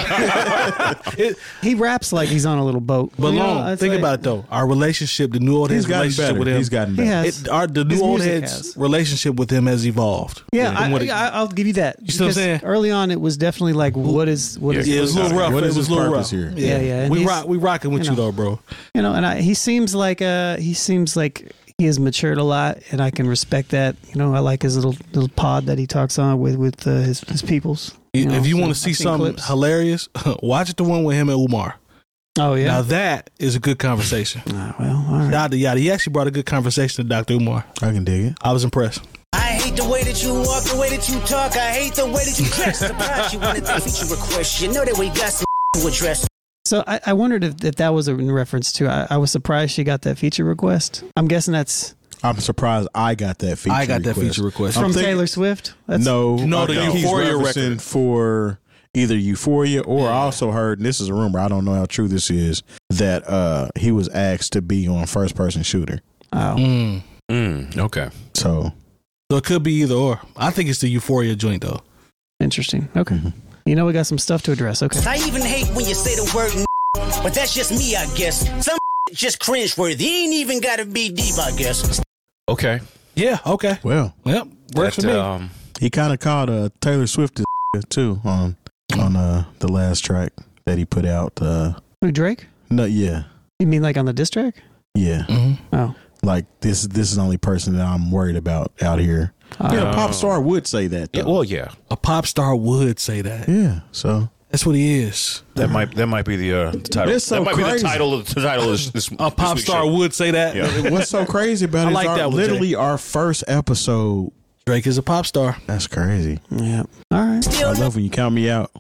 It- he raps like he's on a little boat. but You know, long. it's Think like- about it though. Our relationship, the new old He's heads gotten relationship better. with him. He's gotten He better. has. It, our the His new old music heads has. relationship with him has evolved. Yeah, From I, what it- I, I'll give you that. You see what I'm Because saying? early on, it was definitely like, what is what is Yeah, yeah, it was a little rough. What It is was his a little purpose rough. here? Yeah, yeah, and We he's- rock. We rocking with you you, know. though, bro. you know, and I, he seems like uh he seems like he has matured a lot, and I can respect that. You know, I like his little little pod that he talks on with with uh, his his peoples. You know, If you so want to see I've seen something clips. hilarious, watch the one with him and Umar. Oh yeah. Now that is a good conversation. Ah, well, all right. Yada yada. He actually brought a good conversation to Doctor Umar. I can dig it. I was impressed. I hate the way that you walk, the way that you talk. I hate the way that you dress. Surprised you wanted that feature request. You know that we got some to address. So I, I wondered if, if that was in reference to. I, I was surprised she got that feature request. I'm guessing that's I'm surprised I got that feature. I got that request. feature request. from I'm thinking- Taylor Swift. That's, No, No, I the think he's Euphoria referencing record. for either Euphoria or I also heard, and this is a rumor, I don't know how true this is, that uh, he was asked to be on First Person Shooter. Oh. Mm. Mm, okay. So So it could be either or. I think it's the Euphoria joint though. Interesting. Okay. You know, we got some stuff to address. Okay. I even hate when you say the word n- but that's just me, I guess. Some just cringeworthy. Ain't even gotta be deep, I guess. Okay. Yeah. Okay. well, Yep. Works That, for me. um, he kind of called uh, Taylor Swift too on on uh, the last track that he put out. Uh, Who, Drake? no, yeah, You mean like on the diss track? yeah. Mhm. Oh. Like this, this is the only person that I'm worried about out here. Uh, Yeah, a pop star would say that. Though. yeah, well, yeah. A pop star would say that. yeah. So That's what he is. That might that might be the, uh, the title. It's so that might be crazy. the title of the title of this. this A pop this week's star show. would say that. Yeah. what's so crazy about I it is like our, that one, literally our first episode. Drake is a pop star. That's crazy. Yeah. All right. I Still love when you count me out.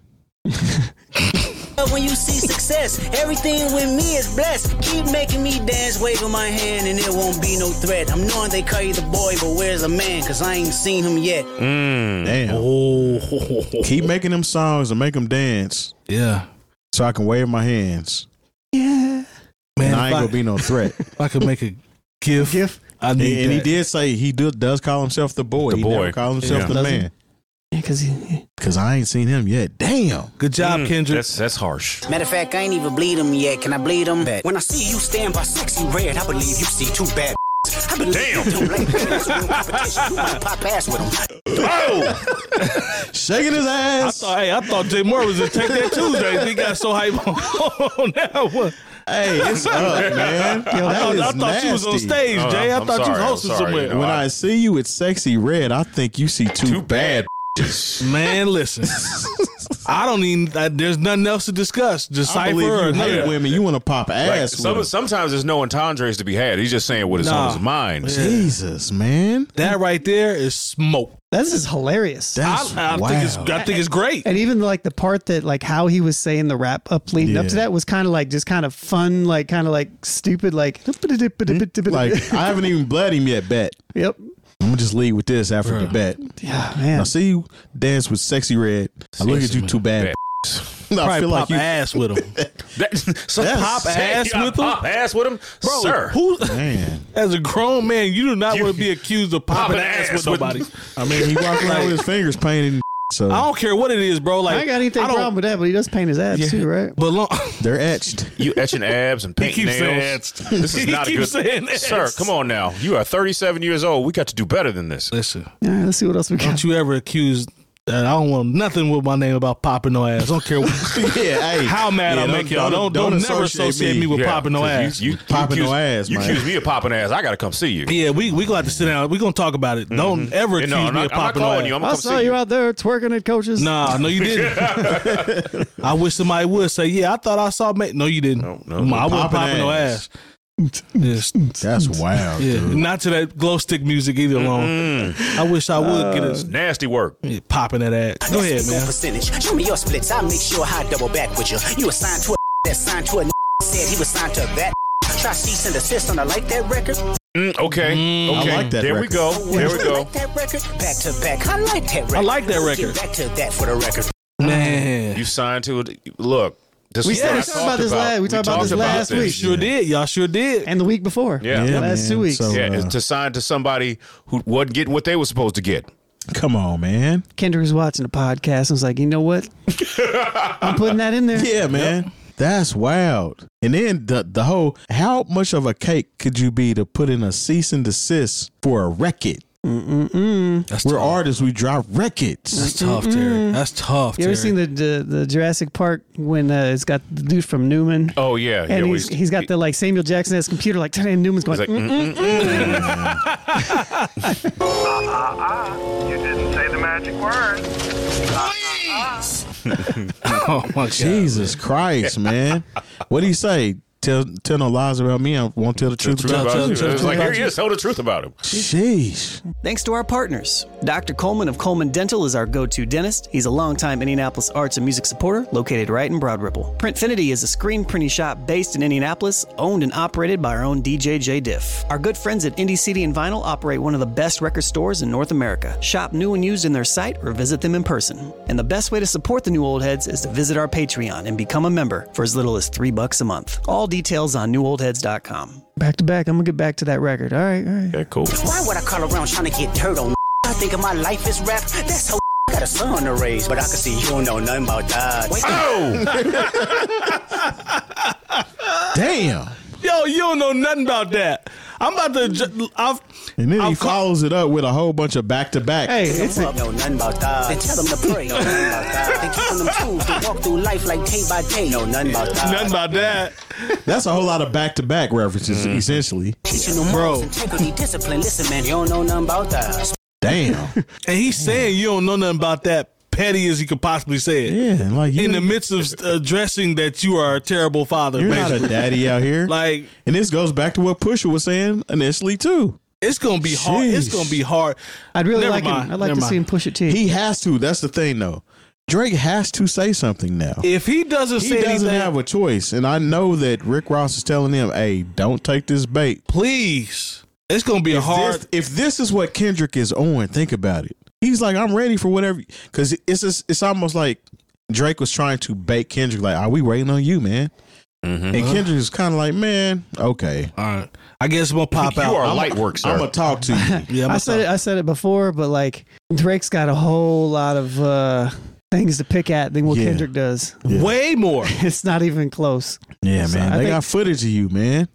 love when you see success. Everything with me is blessed. Keep making me dance, waving my hand, and it won't be no threat. I'm knowing they call you the boy, but where's the man? Cause I ain't seen him yet. Mm. Damn. Oh. Keep making them songs and make them dance Yeah. so I can wave my hands. Yeah. Man, and I ain't if, gonna be no threat. if I could make a gift, Gift? I and need and he that. did say he do, does call himself the boy. The he boy. never call himself Yeah. the Does he? man. Yeah, because he. Because I ain't seen him yet. Damn. Good job, Mm, Kendrick. That's that's harsh. Matter of fact, I ain't even bleed him yet. Can I bleed him? When I see you stand by sexy red, I believe you see two bad. I believe Damn. you don't like this real competition. You might pop ass with him. Oh, Shaking his I ass. thought, hey, I thought Jay Moore was a Take That Tuesday. He got so hype on that one. Hey, it's up, man. Yo, I that thought, is I thought you was on nasty. stage, Oh, Jay. I I'm thought you sorry, I'm was hosting sorry, somewhere. you know. When I see you with sexy red, I think you see two, too bad. Man, listen. I don't even. I, there's nothing else to discuss. Just I believe Cypher or you hate nothing. women. You want to pop Like, ass some, with them. sometimes there's no entendres to be had. He's just saying what is Nah. on his mind. Yeah. Jesus, man. That right there is smoke. This is hilarious. That's I, I wow. think it's. I think it's great. And even like the part that like how he was saying the rap up leading up to Yeah. that was kind of like just kind of fun, like kind of like stupid, like like I haven't even bled him yet. Bet. Yep. gonna just lead with this after Bro. the bet. Yeah, man. Now see you dance with Sexy Red. I look at you too bad. Bad. No, I Probably feel pop like you. ass with him. That, so That's- pop ass you with pop him? ass with him, Bro, sir. who, Man, as a grown man, you do not You- want to be accused of popping, Popping ass, ass with with- nobody. I mean, he walks around with his fingers painted. And so I don't care what it is, bro. Like I ain't got anything I don't- wrong with that, but he does paint his abs too, right? But long, they're etched. You etching abs and he painting keeps nails. saying, This is he not a keeps good. saying, Sir, come on now. You are thirty-seven years old. We got to do better than this. Listen, All right, let's see what else we got. don't you ever accuse. Uh, I don't want nothing with my name about popping no ass. I don't care what, Yeah, hey, how mad yeah, I make y'all. Don't don't, never associate me, with Yeah, popping no 'cause ass. You, you, Popping you no accuse- ass, You man. accuse me of popping ass. I got to come see you. Yeah, we we gonna have to sit down. We gonna talk about it. Don't ever Yeah, accuse no, I'm me not, of I'm not popping no calling ass. you. I'm I gonna come saw see you you. out there twerking at coaches. Nah, no, you didn't. I wish somebody would say, "Yeah, I thought I saw." Ma-. No, you didn't. No, no. I wasn't Popping popping no ass. ass. Yes. That's wild, Yeah, dude. not to that glow stick music either. Alone. I wish I would get it Nasty work. yeah, popping that ass. Go ahead, man. Percentage. Show me your splits. I'll make sure I double back with you. You assigned to a that signed to a said he was signed to that. Try cease and desist on I like that record. Mm, okay. I Okay. like that there we record. go. There we I go. like that record. Back to back. I like that record. I like that We'll record. Get back to that for the record. Man, You signed to it. Look. This We is said- what we I talked talked about this last- we talked about this last this. week. sure did. Y'all sure did. And the week before. Yeah. The Yeah, last man. two weeks. So- Yeah, uh, to sign to somebody who wasn't getting what they were supposed to get. Come on, man. Kendrick was watching the podcast and was like, you know what? I'm putting that in there. Yeah, man. That's wild. And then the the whole how much of a cake could you be to put in a cease and desist for a record? That's We're tough. artists. We drop records. That's tough, Terry. That's tough. You ever Terry. seen the, the the Jurassic Park when uh, it's got the dude from Newman? Oh yeah, And yeah. he's, he's got the like Samuel Jackson as computer like and Newman's going He's like, "Mm, mm, mm, mm, mm. You didn't say the magic word. Oh my God. Jesus Christ, man. What do you say? Tell tell no lies about me. I won't tell the truth Truth about about tell you. the truth It's like about here he you. is. Tell the truth about him. Sheesh. Thanks to our partners. Doctor Coleman of Coleman Dental is our go-to dentist. He's a longtime Indianapolis arts and music supporter located right in Broad Ripple. Printfinity is a screen printing shop based in Indianapolis, owned and operated by our own D J J Diff. Our good friends at Indie C D and Vinyl operate one of the best record stores in North America. Shop new and used in their site or visit them in person. And the best way to support the New Old Heads is to visit our Patreon and become a member for as little as three bucks a month. All details on new old heads dot com. back to back. I'm gonna get back to that record. All right, all right. Yeah, cool. Why would I call around trying to get dirt on? I think of my life as rap. That's how got a son to raise, but I can see you don't know nothing about that. Wait, Oh, Damn. Yo, you don't know nothing about that. I'm about to. ju- I've, And then he I've ca- follows it up with a whole bunch of back to back. Hey, it's a, know nothing about that. Then tell them to pray. Know nothing about that. Then give them them tools to walk through life like day by day. Know nothing about that. nothing about that. That's a whole lot of back to back references, essentially. Teaching them Bro. morals, integrity, discipline. Listen, man, you don't know nothing about that. Damn. And he's saying you don't know nothing about that. Petty as he could possibly say it. Yeah, like you, In the midst of addressing that you are a terrible father, you're not basically. a daddy out here. Like And this goes back to what Pusha was saying initially too. it's gonna be hard. It's Sheesh. gonna be hard. I'd really Never like mind. him. I'd like Never to see him mind. push it T. He has to. That's the thing, though. Drake has to say something now. If he doesn't He say doesn't anything, have a choice, and I know that Rick Ross is telling him, "Hey, don't take this bait." please, it's gonna be a If hard. this, if this is what Kendrick is on, think about it. He's like, "I'm ready for whatever," because it's just, it's almost like Drake was trying to bait Kendrick. Like, "Are we waiting on you, man?" Mhm. And Kendrick is kind of like, "Man, okay, All right, I guess I'm gonna pop You out. are I'm, light work, sir. I'm gonna talk to you." yeah, I'm I gonna said it. I said it before, but like Drake's got a whole lot of uh, things to pick at than what Yeah. Kendrick does. Yeah. way more. It's not even close. Yeah, So man, I they think- got footage of you, man.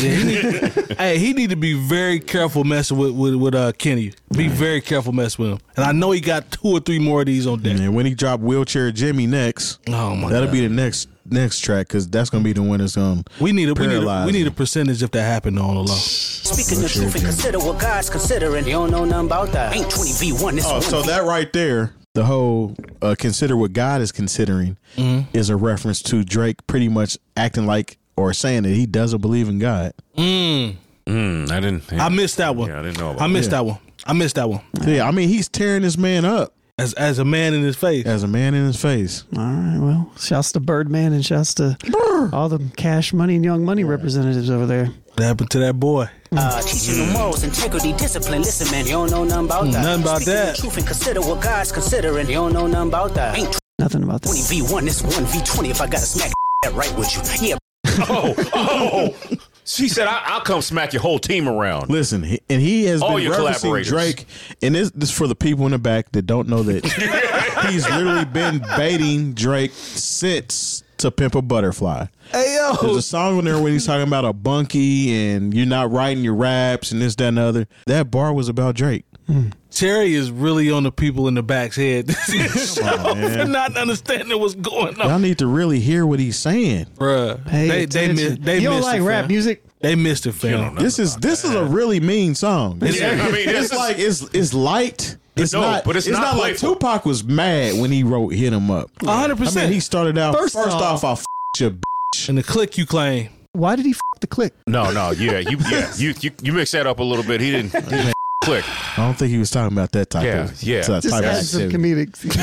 Hey, he need to be very careful messing with with, with uh, Kenny. Be very careful messing with him. And I know he got two or three more of these on deck. And when he drop Wheelchair Jimmy next, Oh my that'll god, be the next next track because that's gonna be the one that's gonna. we need a we need a, paralyzed we need a him. percentage if that happened on the low. Speaking the truth and consider what God's considering. You don't know nothing about that. Ain't twenty v one. This Oh, one so v- that right there, the whole uh, consider what God is considering Mm-hmm. is a reference to Drake pretty much acting like or saying that he doesn't believe in God. Mm. Mm, I didn't. I missed that one. Yeah, I didn't know about I missed Yeah. that one. I missed that one. Yeah, I mean he's tearing this man up As as a man in his face. as a man in his face. All right. Well, shouts to Birdman and shouts to all the Cash Money and Young Money representatives over there. What happened to that boy? Uh, teaching them morals, integrity, discipline. Listen, man, you don't know nothing about that. Nothing about Speaking that. the truth and consider what God's considering. You don't know nothing about that. Ain't Nothing about twenty this. v one, this one v twenty. If I gotta smack that right with you, yeah. Oh, oh. She said, I, I'll come smack your whole team around. Listen, he, and he has All been your referencing collaborators. Drake, and this, this for the people in the back that don't know that he's literally been baiting Drake since To Pimp a Butterfly. Hey, yo. There's a song in there when he's talking about a bunkie and you're not writing your raps and this, that, and the other. That bar was about Drake. Terry is really on the people in the back's head for not understanding what's going on. Y'all need to really hear what he's saying. Bruh, Pay they, they, attention. miss, they you don't missed like it, rap fam. music? They missed it, fam. This is this is a really mean song. This Yeah, is- I mean, this it's is- like it's it's light. It's No, not. but it's not not like playful. Tupac was mad when he wrote "Hit 'Em Up." A hundred I percent. mean, he started out First first, off- off, off your bitch. And the click you claim. Why did he f the click? No, no, yeah, you, yeah, you, you, you mix that up a little bit. He didn't, he didn't click. I don't think he was talking about that type Yeah, of yeah. type Just of add some activity. comedic.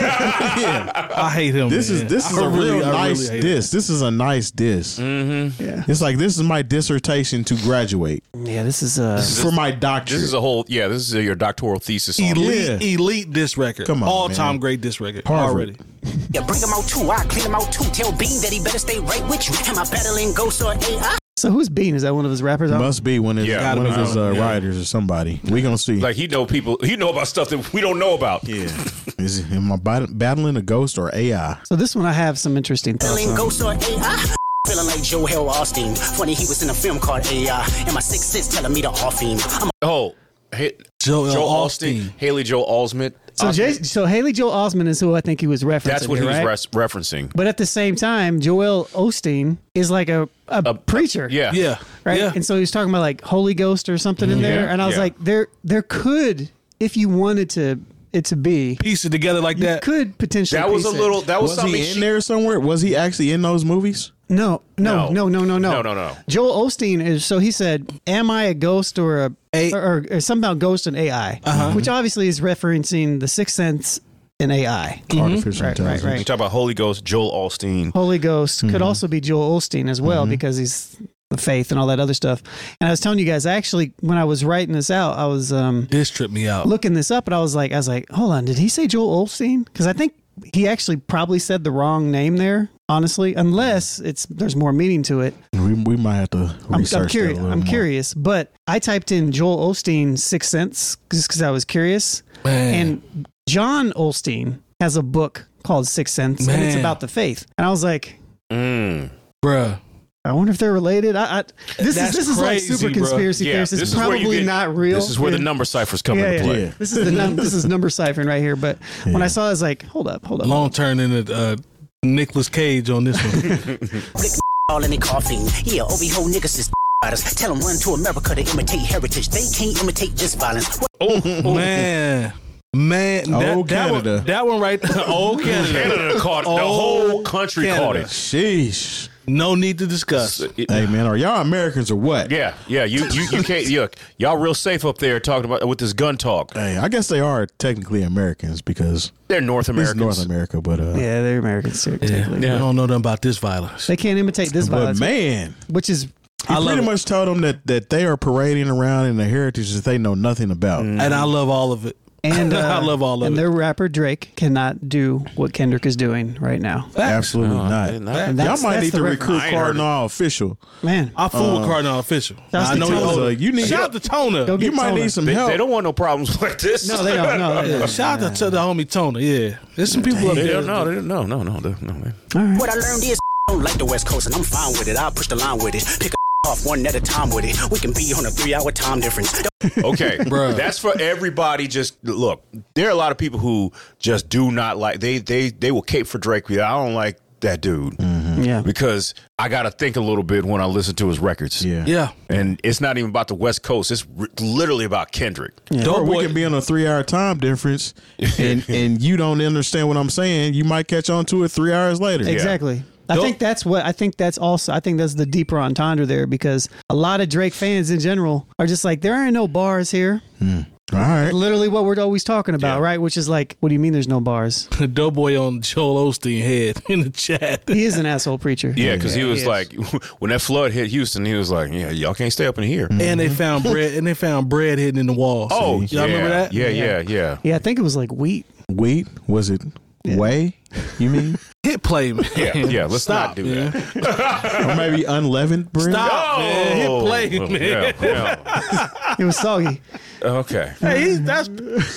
I hate him. This man. is this is I a really- real I nice really hate diss. This is a nice diss. Yeah. It's like this is my dissertation to graduate Yeah, this is uh for my doctorate. This is a whole, yeah, this is your doctoral thesis. him. On it. Elite, Yeah. elite diss record. Come on, all time man. great diss record. Harvard. Already. Yeah, bring him out too. I clean him out too. Tell Bean that he better stay right with you. Am I battling Ghost or A I? So who's Bean? Is that one of his rappers? Must be one of his, Yeah. one of his uh, Yeah. writers or somebody. We gonna see. Like he know people, he know about stuff that we don't know about. yeah, is it, am I bat- battling a ghost or A I? So this one I have some interesting thoughts Battling on. Ghost or A I? Feeling like Joel Osteen. Funny, he was in a film called A I. And my sixth sense telling me to off him. I'm Oh, hey, Joel Joe Osteen. Austin, Haley Joel Osment. So Jay, so Haley Joel Osment is who I think he was referencing. That's what here, he was right? res- referencing. But at the same time, Joel Osteen is like a, a, preacher. Yeah, Yeah. Right. Yeah. And so he was talking about like Holy Ghost or something in there. Yeah, And I was yeah. like, there there could, if you wanted to it to be, Piece it together like you that. could potentially that was a piece it. little. That was, Was something. he in she- there somewhere? Was he actually in those movies? No, no, no, no, no, no, No, no, no. Joel Osteen is so he said, "Am I a ghost or a, A- or, or, or something about ghost and A I?" Uh-huh. Which obviously is referencing the Sixth Sense and A I. Artificial Right, right, intelligence. right. You talk about Holy Ghost, Joel Osteen. Holy Ghost Mm-hmm. could also be Joel Osteen as well because he's the faith and all that other stuff. And I was telling you guys, actually, when I was writing this out, I was um, This tripped me out. looking this up, and I was like, I was like, hold on, did he say Joel Osteen? Because I think he actually probably said the wrong name there. Honestly, unless it's there's more meaning to it. We, we might have to I'm, research I'm curious. that a little I'm more. curious, but I typed in Joel Osteen Sixth Sense just because I was curious. Man. And John Osteen has a book called Sixth Sense, and it's Man. about the faith. And I was like, Mm. Bruh. I wonder if they're related. I, I this That's is this is like crazy, super bro. conspiracy Yeah, theories. this It's is where you probably get- not real. This is where the Yeah. number ciphers come Yeah, into yeah. play. Yeah. This is the num- this is number ciphering right here. But when I saw it, I was like, hold up, hold up. Long turn into uh, Nicolas Cage on this one. Flick all in their coughing. Yeah, O B ho niggas is riders. Tell them run to America to imitate heritage. They can't imitate just violence. What Oh, man. Man. That, Old that Canada. One, that one right Old Canada. Canada caught it. The Oh, whole country Canada. caught it. Sheesh. No need to discuss. It- Hey man, are y'all Americans or what? Yeah, yeah. You, you, you can't. You, y'all real safe up there talking about with this gun talk. Hey, I guess they are technically Americans because They're North this is Americans. North America, but uh, Yeah, they're Americans too. Yeah. technically. We don't know nothing about this violence. They can't imitate this but violence, man, which is he I love pretty it. much told them that that they are parading around in a heritage that they know nothing about. And I love all of it. and uh, I love all of and it. their rapper Drake cannot do what Kendrick is doing right now. Absolutely No, not. I- I- And Y'all that's- might that's need the to reference. recruit I ain't heard Cardinal official. Man, I fool with Cardinal Official. Shouts I to know Tona. he Uh, you need Shout out to Tona. Go get You might Tona. need some They, help. they don't want no problems like this. No, they don't. No, they don't. Shout out to the homie Tona. Yeah. There's some people up They there. don't. No, they don't. No, no, no, no, no, man. All right. What I learned is don't like the West Coast, and I'm fine with it. I'll push the line with it. Pick a off one at a time with it. We can be on a three-hour time difference. Okay, Bruh. that's for everybody. Just look, there are a lot of people who just do not like. They they they will cape for Drake. I don't like that dude Yeah. because I got to think a little bit when I listen to his records. Yeah. Yeah. and it's not even about the West Coast. It's r- literally about Kendrick. Or Dope we boy. can be on a three hour time difference and and you don't understand what I'm saying. You might catch on to it three hours later. Exactly. I Don't- think that's what I think that's also I think that's the deeper entendre there because a lot of Drake fans in general are just like there are no bars here. All right. Literally what we're always talking about, Yeah. right? Which is like, what do you mean there's no bars? Doughboy on Joel Osteen head in the chat. He is an asshole preacher. Yeah, because he was is. like, when that flood hit Houston, he was like, yeah, y'all can't stay up in here. And they found bread. And they found bread hidden in the wall. Oh, y'all yeah. remember that? Yeah, yeah, yeah. Yeah, I think it was like wheat. Wheat? Was it whey? You mean? Hit play, man. Yeah, yeah, let's Stop, not do man. that. Or maybe unleavened bread? Stop, man. Hit play, Oh, man. yeah, yeah. It was soggy. Okay. Hey, he's, that's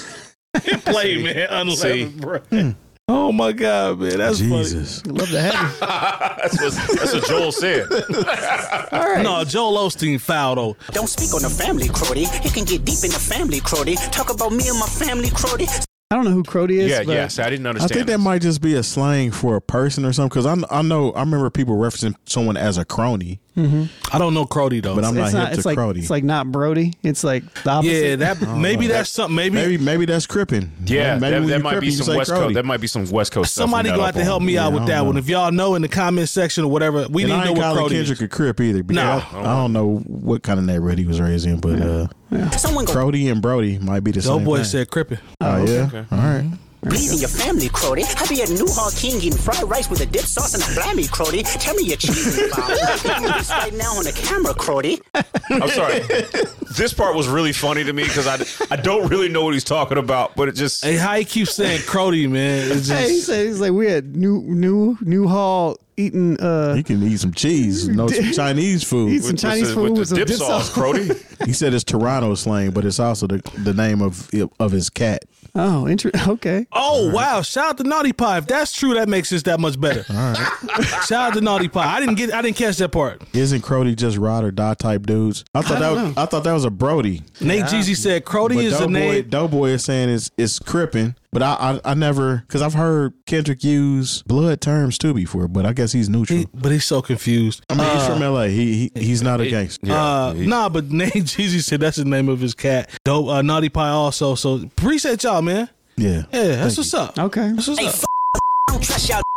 hit play, man. Unleavened See? bread. Oh my God, man, that's Jesus. I love to have him. that's, what, that's what Joel said. funny. No, Joel Osteen foul though. Don't speak on the family, Crody. You can get deep in the family, Crody. Talk about me and my family, Crody. I don't know who Crody is. Yeah, but yes, I didn't I understand. think that this. might just be a slang for a person or something. Because I, I know, I remember people referencing someone as a crony, I don't know Crody though. but I'm it's not, not. hip It's to like Crody. it's like not Brody. It's like the opposite. yeah, that maybe that's something. Maybe, maybe maybe that's crippin'. Yeah, maybe that, when that you might crippin', be you some say West Crody. Coast. That might be some West Coast stuff. somebody we not got up to help on. me out Yeah, with I that don't one. know. If y'all know in the comment section or whatever, we And need I to know ain't what calling Crody Kendrick is. a Crip either. Because No. I, I don't know what kind of neighborhood he was raised in, but uh, Someone go Crody and Brody might be the same Doughboy thing. said crippin'. Oh, yeah? okay. All right. bleed in your family, Crody. I be at Newhall King eating fried rice with a dip sauce and a blammy, Crody. Tell me your cheese is bomb. I'm doing this right now on the camera, Crody. I'm sorry. This part was really funny to me because I, I don't really know what he's talking about, but it just Hey, how he keeps saying Crody, man? It's just, Hey, he said he's like we had new new new hall eating uh He can eat some cheese, no some Chinese food. eat some with, Chinese with, food with with the some dip sauce, Crody. He said it's Toronto slang, but it's also the, the name of of his cat. Oh, inter- okay. oh wow! Shout out to Naughty Pie. If that's true, that makes this that much better. All right. Shout out to Naughty Pie. I didn't get. I didn't catch that part. Isn't Crody just ride or die type dudes? I thought I that don't was, know. I thought that was a Brody. Nate Jeezy said Crody But is the Doughboy, name. Doughboy is saying it's it's crippin', but I I, I never because I've heard Kendrick use blood terms too before, but I guess he's neutral. He- but he's so confused. I mean, he's from L A. He, he he's not a gangster. Yeah, uh, he- nah, but Nate Jeezy said that's the name of his cat. Dope, uh, Naughty Pie also. So appreciate y'all, man. Yeah. Yeah, that's what's up. Okay. That's what's Hey, up. f- I don't trust y'all.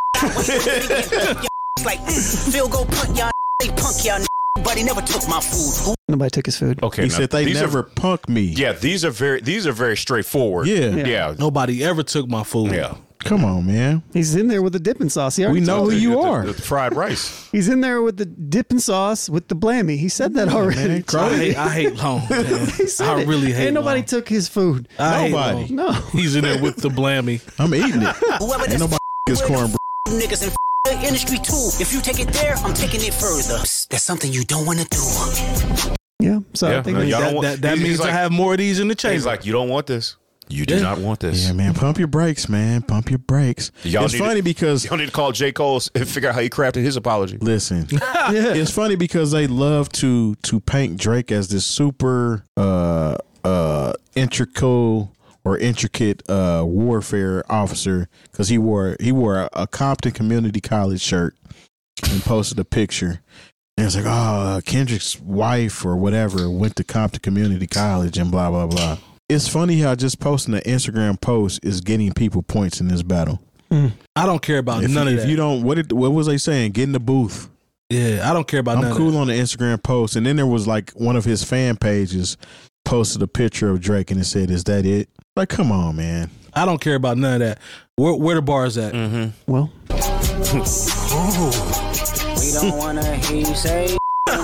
It's like mm, field goal punt y'all. They punk y'all. But he never took my food. Nobody took his food. Okay, He now, said they these never Are, punk me. yeah, these are very these are very straightforward. Yeah. yeah, yeah. Nobody ever took my food. Come on, man. He's in there with the dipping sauce. He already We know told who you. you The- are. the, the fried rice. He's in there with the dipping sauce with the blammy. He said that already. man. I hate, I hate Long. Man. He said I it. really hate Ain't nobody Long. took his food. I hate Nobody. Long. No. He's in there with the blammy. I'm eating it. Whoever Ain't this nobody is cornbread. niggas in the industry too. If you take it there, I'm taking it further. Psst, that's something you don't want to do. Yeah. So Yeah, I think no, we- y'all That, don't want- that, that he's- means he's I like- have more of these in the He's chamber. like, you don't want this. You do Yeah. not want this. Yeah, man. Pump your brakes, man. Pump your brakes. Y'all it's need funny to- because Y'all need to call J. Cole and figure out how he crafted his apology. listen, it's funny because they love to to paint Drake as this super uh uh intricate or intricate uh warfare officer because he wore he wore a, a Compton Community College shirt and posted a picture. And it's like, oh, Kendrick's wife or whatever went to Compton Community College and blah blah blah. It's funny how just posting an Instagram post is getting people points in this battle. I don't care about If, none you, of if that. you don't, what did, what was they saying? Get in the booth. yeah, I don't care about I'm none cool of that. on the Instagram post, and then there was like one of his fan pages posted a picture of Drake, and it said, "Is that it?" Like, come on, man. I don't care about none of that. Where, where the bars at? well, We don't want to hear you say.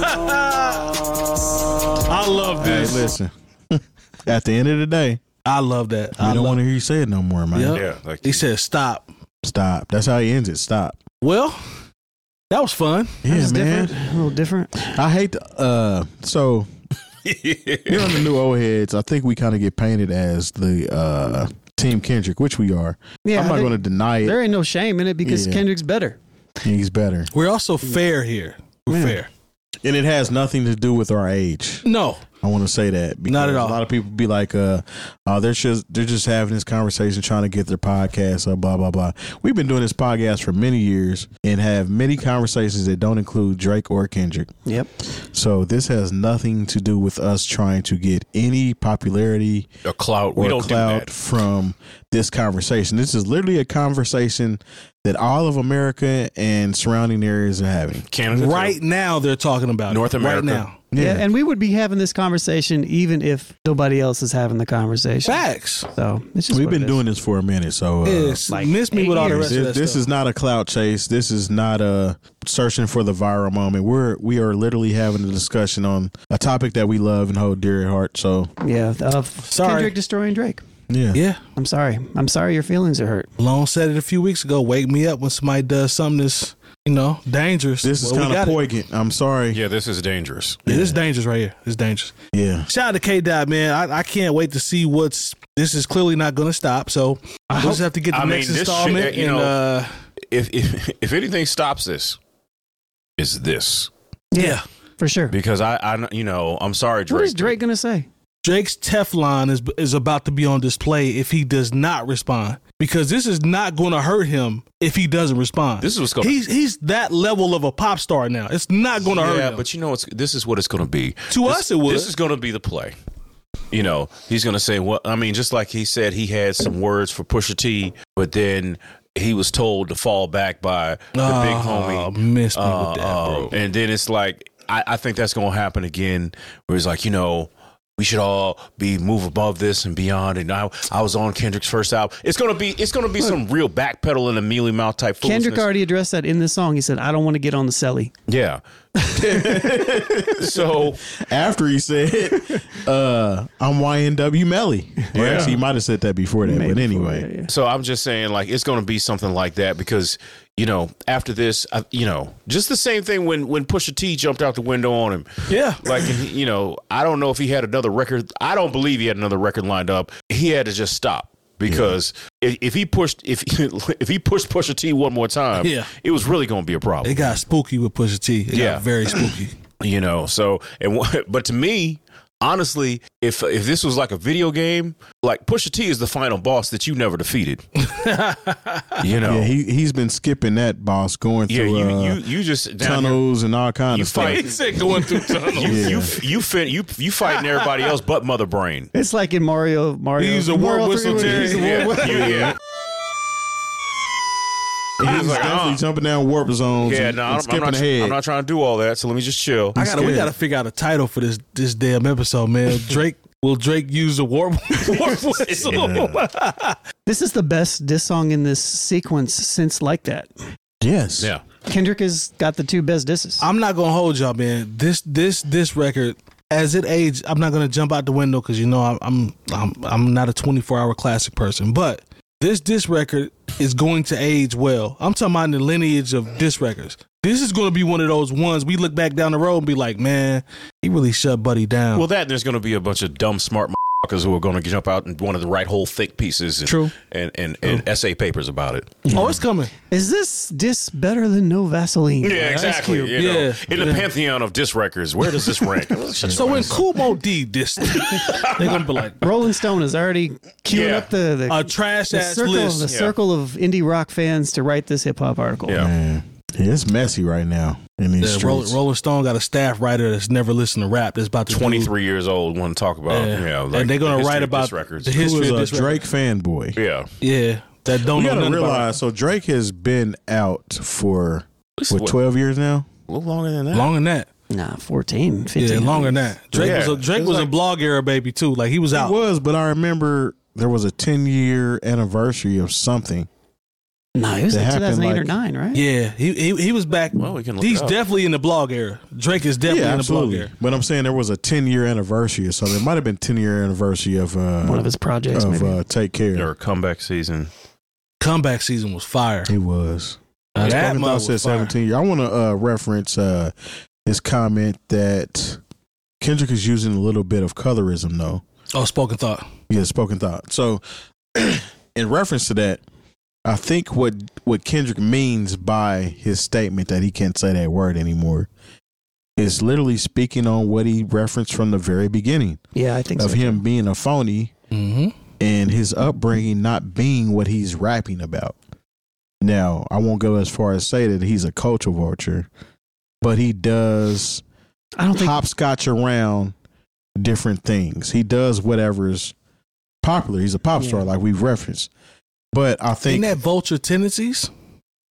I love Hey, this. listen. At the end of the day, I love that. I I don't love want to hear you say it no more, man. Yeah. Yeah, like He said stop. Stop. That's how he ends it. Stop. Well, that was fun. Yeah, it's man. different. A little different. I hate. The, uh, so here on the new old heads, I think we kind of get painted as the uh, Team Kendrick, which we are. Yeah, I'm not they- going to deny it. There ain't no shame in it because Yeah. Kendrick's better. He's better, We're also fair here. We're Yeah. fair. and it has nothing to do with our age. No. I want to say that because Not at all. a lot of people be like, uh, uh, they're just they're just having this conversation, trying to get their podcast up, blah blah blah. We've been doing this podcast for many years and have many conversations that don't include Drake or Kendrick. Yep. So this has nothing to do with us trying to get any popularity a clout. or We don't clout do that. from this conversation. This is literally a conversation that all of America and surrounding areas are having. Canada, right too. now they're talking about North it. America. Right now. Yeah. Yeah. and we would be having this conversation even if nobody else is having the conversation. Facts. So it's just We've what been it is. doing this for a minute, so uh, It's like miss me eight with all the years. rest of this, that this stuff. is not a clout chase. This is not a searching for the viral moment. We're we are literally having a discussion on a topic that we love and hold dear at heart. So Yeah, of Sorry. Kendrick destroying Drake. yeah, Yeah. I'm sorry. I'm sorry your feelings are hurt. Lone said it a few weeks ago. Wake me up when somebody does something that's, you know, dangerous. this is Well, we kind of got it. poignant. I'm sorry. Yeah, this is dangerous. Yeah, this is dangerous right here. It's dangerous. Yeah. Shout out to K Dot, man. I, I can't wait to see what's. This is clearly not going to stop. So I we'll just have to get the I mean, next this installment. shit, you and know, uh, If if if anything stops this, is this yeah, For sure. because I I you know I'm sorry, Drake. What is Drake going to say? Drake's Teflon is is about to be on display if he does not respond, because this is not going to hurt him if he doesn't respond. This is what's gonna- He's he's that level of a pop star now. It's not going to hurt Yeah, him. but you know, it's this is what it's going to be. To This- us, it would. This is going to be the play. You know, he's going to say, "Well, I mean, just like he said, he had some words for Pusha T, but then he was told to fall back by the big Oh, homie." miss me Uh, with that, uh, bro. and then it's like, I, I think that's going to happen again, where he's like, you know, we should all be move above this and beyond. And I, I was on Kendrick's first album. It's gonna be, it's gonna be some real backpedaling and mealy mouth type foolishness. Kendrick already addressed that in this song. He said, I don't want to get on the celly. Yeah. So After he said, uh, I'm Y N W Melly. Or Yeah. actually, he might have said that before that, Maybe but before, anyway. yeah, yeah. So I'm just saying, like, it's going to be something like that because, you know, after this, I, you know, just the same thing when when Pusha T jumped out the window on him. Yeah. Like, you know, I don't know if he had another record. I don't believe he had another record lined up. He had to just stop because if, if he pushed if if he pushed Pusha T one more time, Yeah. it was really going to be a problem. It got spooky with Pusha T. It Yeah. got very spooky. You know, so and wh- but to me, honestly, if if this was like a video game, like Pusha T is the final boss that you never defeated. You know, Yeah, he, he's been skipping that, boss, going yeah, through you uh, you you just down here- tunnels and all kinds you of stuff. fight. He said going through tunnels. You Yeah. you you fit you you fighting everybody else but Mother Brain. It's like in Mario. Mario. He's a war Mario whistle, three, Terry. he's a war Yeah, whistle. you- yeah. He's like, definitely uh. jumping down warp zones Yeah, and, no, and I'm, I'm skipping not. ahead. I'm not trying to do all that. So let me just chill. I gotta, we scared. gotta figure out a title for this this damn episode, man. Drake will Drake use the warp, warp whistle? This is the best diss song in this sequence since Like That. Yes. Yeah, Kendrick has got the two best disses. I'm not gonna hold y'all, man. This this this record, as it aged, I'm not gonna jump out the window because you know I'm I'm I'm I'm not a twenty-four hour classic person, but this this record is going to age well. I'm talking about the lineage of diss records. This is going to be one of those ones we look back down the road and be like, man, he really shut Buddy down. well, that and there's going to be a bunch of dumb, smart motherfuckers who are going to jump out and want to write whole thick pieces and, True. and and, and essay papers about it. oh, it's coming. Is this diss better than No Vaseline? Yeah, Ice exactly. Cube? You know, Yeah. in the Yeah. pantheon of diss records, where does this rank? So when Kumo D dissed, they're gonna be like Rolling Stone is already queuing Yeah. up the, the, a trash the ass circle, list. the Yeah. circle of indie rock fans to write this hip hop article. Yeah. Man, yeah, it's messy right now in these Yeah, streets. Rolling, Rolling Stone got a staff writer that's never listened to rap. That's about to do- twenty-three years old want to talk about, Yeah. yeah, like And they're gonna the history write of diss about records. the Who history is of a this Drake fanboy? Yeah, Yeah, that don't We know gotta nothing realize, about so Drake has been out for This is what, what- twelve years now? a little longer than that. it. Longer than that. Nah, fourteen, fifteen. Yeah, longer than that. Drake Yeah. was a, Drake It's was like- a blog era baby too. Like he was out. It was, but I remember there was a ten year anniversary of something. No, it was That like happened, two thousand eight or like- nine, right? Yeah, he, he he was back. Well, we can look He's it up. definitely in the blog era. Drake is definitely Yeah, in the blog absolutely. era. But I'm saying there was a ten year anniversary or something. It might have been ten year anniversary of uh, One of his projects, of maybe. uh, Take Care. Or comeback season. Comeback season was fire. It was. Now, that Spoken mother Thought was said fire. seventeen years. I want to uh, reference uh, his comment that Kendrick is using a little bit of colorism, though. Oh, spoken thought. Yeah, spoken thought. So, in reference to that, I think what what Kendrick means by his statement that he can't say that word anymore is literally speaking on what he referenced from the very beginning Yeah, I think of so. him being a phony Mm-hmm. and his upbringing not being what he's rapping about. Now, I won't go as far as say that he's a culture vulture, but he does I don't think hopscotch around different things. He does whatever's popular. He's a pop star, Yeah. like we've referenced. But I Ain't think that vulture tendencies?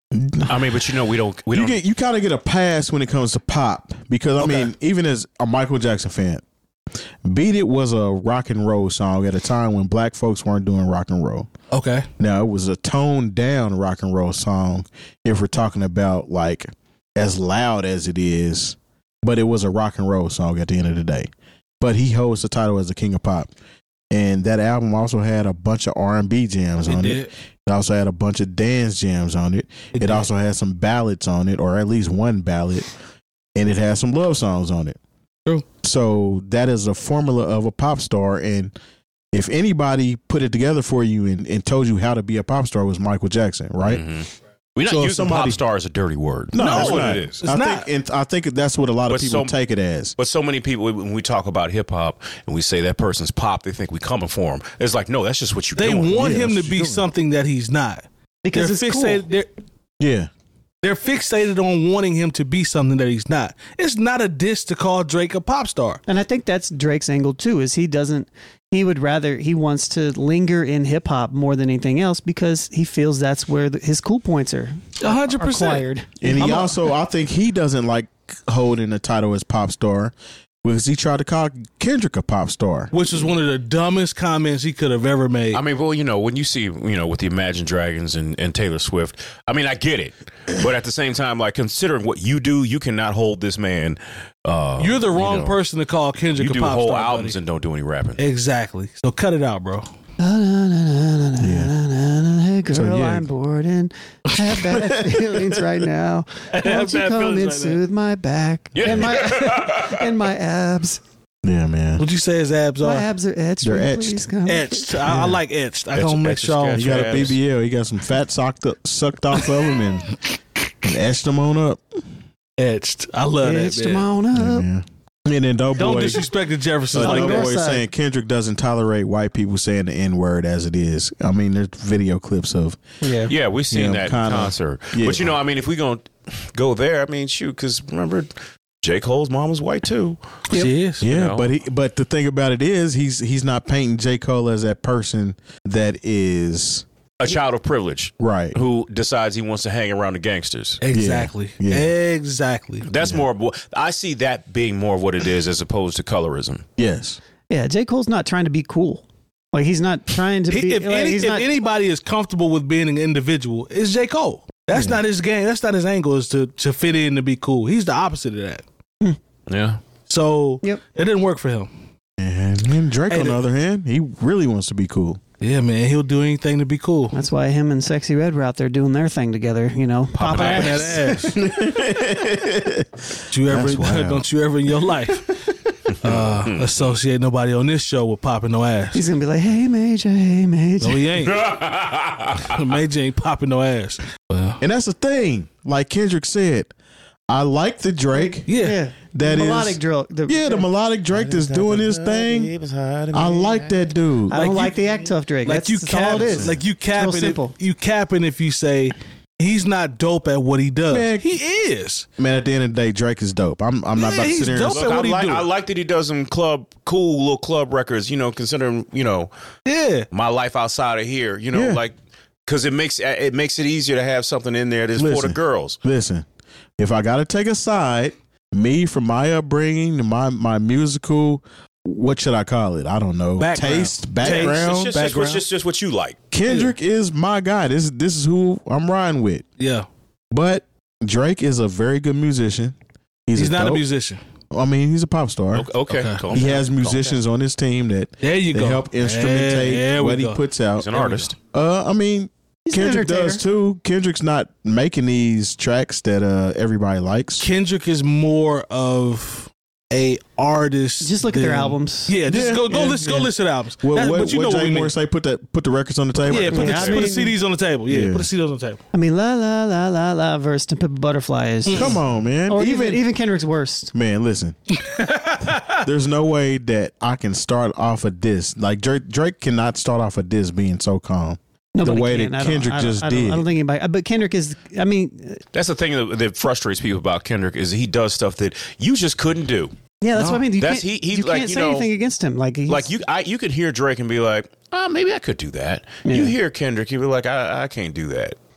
I mean, but you know, we don't. We you don't. get you kind of get a pass when it comes to pop because I Okay. mean, even as a Michael Jackson fan, "Beat It" was a rock and roll song at a time when black folks weren't doing rock and roll. Okay. Now it was a toned down rock and roll song if we're talking about like as loud as it is, but it was a rock and roll song at the end of the day. But he holds the title as the King of Pop, and that album also had a bunch of R and B jams It on did. it. It also had a bunch of dance jams on it. It It, did. also had some ballads on it, or at least one ballad, and it had some love songs on it. True. So that is a formula of a pop star, and if anybody put it together for you and, and told you how to be a pop star, it was Michael Jackson, right? Mhm. We're not So if using somebody- pop star as a dirty word. No, that's it's what not. it is. It's I not. think, and I think that's what a lot of But people so- take it as. But so many people, when we talk about hip hop and we say that person's pop, they think we coming for him. It's like, no, that's just what you're They doing. want Yeah, him to that's be true. something that he's not. because they're it's fixated. cool. They're, Yeah. they're fixated on wanting him to be something that he's not. It's not a diss to call Drake a pop star. And I think that's Drake's angle too. Is he doesn't. He would rather he wants to linger in hip hop more than anything else because he feels that's where the, his cool points are A hundred are percent. acquired. And he I'm a- also, I think he doesn't like holding the title as pop star because he tried to call Kendrick a pop star. Which is one of the dumbest comments he could have ever made. I mean, well, you know, when you see, you know, with the Imagine Dragons and, and Taylor Swift, I mean, I get it. But at the same time, like, considering what you do, you cannot hold this man. Uh, You're the you wrong know, person to call Kendrick You a do pop whole star. albums buddy. and don't do any rapping. Exactly. So cut it out, bro. Hey girl, So, yeah. I'm bored and have bad feelings right now. have Won't you bad come feelings and right now. soothe my back Yeah. and my and my abs? Yeah, man. What'd you say his abs My are? abs are etched. They're Will you etched. please come? Etched. I, I like etched. I Etched- gonna make etched sure. is You got a Abs. B B L. You got some fat socked up, sucked off of him and, and etched them on up. Etched. I love Etched that. them Man. on Yeah, up. man. And then Don't Doughboy, disrespect the Jeffersons uh, like the that. north Doughboy side. saying Kendrick doesn't tolerate white people saying the N word as it is. I mean, there's video clips of Yeah. Yeah, we've seen Yeah, that kinda. concert. Yeah. But, you know, I mean, if we going to go there, I mean, shoot, because remember, J. Cole's mom was white, too. She is. yeah, know? but he, but the thing about it is he's he's not painting J. Cole as that person that is A child of privilege right. who decides he wants to hang around the gangsters. Exactly. Yeah. Exactly. That's more of what I see that being more of what it is as opposed to colorism. Yes. Yeah, J. Cole's not trying to be cool. Like he's not trying to He- be. if like, any, he's if not. anybody is comfortable with being an individual, it's J. Cole. That's not his game. That's not his angle. Is to to fit in to be cool. He's the opposite of that. Yeah. So Yep. it didn't work for him. And then Drake, Hey, on the the- other hand, he really wants to be cool. Yeah, man. He'll do anything to be cool. That's why him and Sexy Red were out there doing their thing together. You know, Popping popping Popping ass. that ass. Don't you ever? That's wild. Don't you ever in your life uh, associate nobody on this show with popping no ass? He's gonna be like, "Hey, Major, hey, Major." No, he ain't. Major ain't popping no ass. Well, And that's the thing. Like Kendrick said, I like the Drake. yeah. Yeah, That is- melodic drill. The, Yeah, the melodic Drake that's doing his thing. I like that dude. I don't Like like, you- the act tough Drake. Like That's, you that's cap, all it is. like you real capping it. simple. You capping if you say he's not dope at what he does. Man, he is. Man, at the end of the day, Drake is dope. I'm I'm not Yeah, about to he's sit here and dope. say, Look, I what he like, do? I like that he does some club, cool little club records, you know, considering, you know, Yeah. my life outside of here, you know, Yeah. like, because it makes it makes it easier to have something in there that's for Listen. the girls. listen, if I got to take a side, me from my upbringing, my my musical, what should I call it? I don't know. Background. Taste, Taste. background. It's just, just, background. it's just, just what you like. Kendrick is my guy. This this is who I'm riding with. Yeah. But Drake is a very good musician. He's, He's a not a dope- musician. I mean, he's a pop star. Okay, okay. Okay. calm He down, has calm musicians on his team that There you they go. help instrumentate There- there we what he go. puts down. out. He's an There we artist. Uh, I mean, He's an Kendrick does entertainer. too. Kendrick's not making these tracks that uh, everybody likes. Kendrick is more of a artist. Just look at their than- albums. Yeah, just Yeah, go go yeah, listen go yeah. listen to albums. What, That's- what, but you know what what we Jay mean. Moore say? Put that, put the records on the table. Yeah, put, Yeah, the, I put the mean- C Ds on the table. Yeah, Yeah. put the C Ds on the table. I mean, la la la la la verse to Pimp a Butterfly is. Come on, man. Or even, even even Kendrick's worst. man, listen. There's no way that I can start off a diss. Like Drake, Drake cannot start off a diss being so calm. Nobody the way can. that I don't- Kendrick I don't- just I don't, did. I don't think anybody. But Kendrick is. I mean, That's the thing that, that frustrates people about Kendrick is he does stuff that you just couldn't do. yeah, that's what I mean. You That's- can't, he- he- you like, can't you say know, anything against him. Like he's, Like you, I, you could hear Drake and be like, "Oh, maybe I could do that." You Yeah. hear Kendrick, you be like, "I, I can't do that."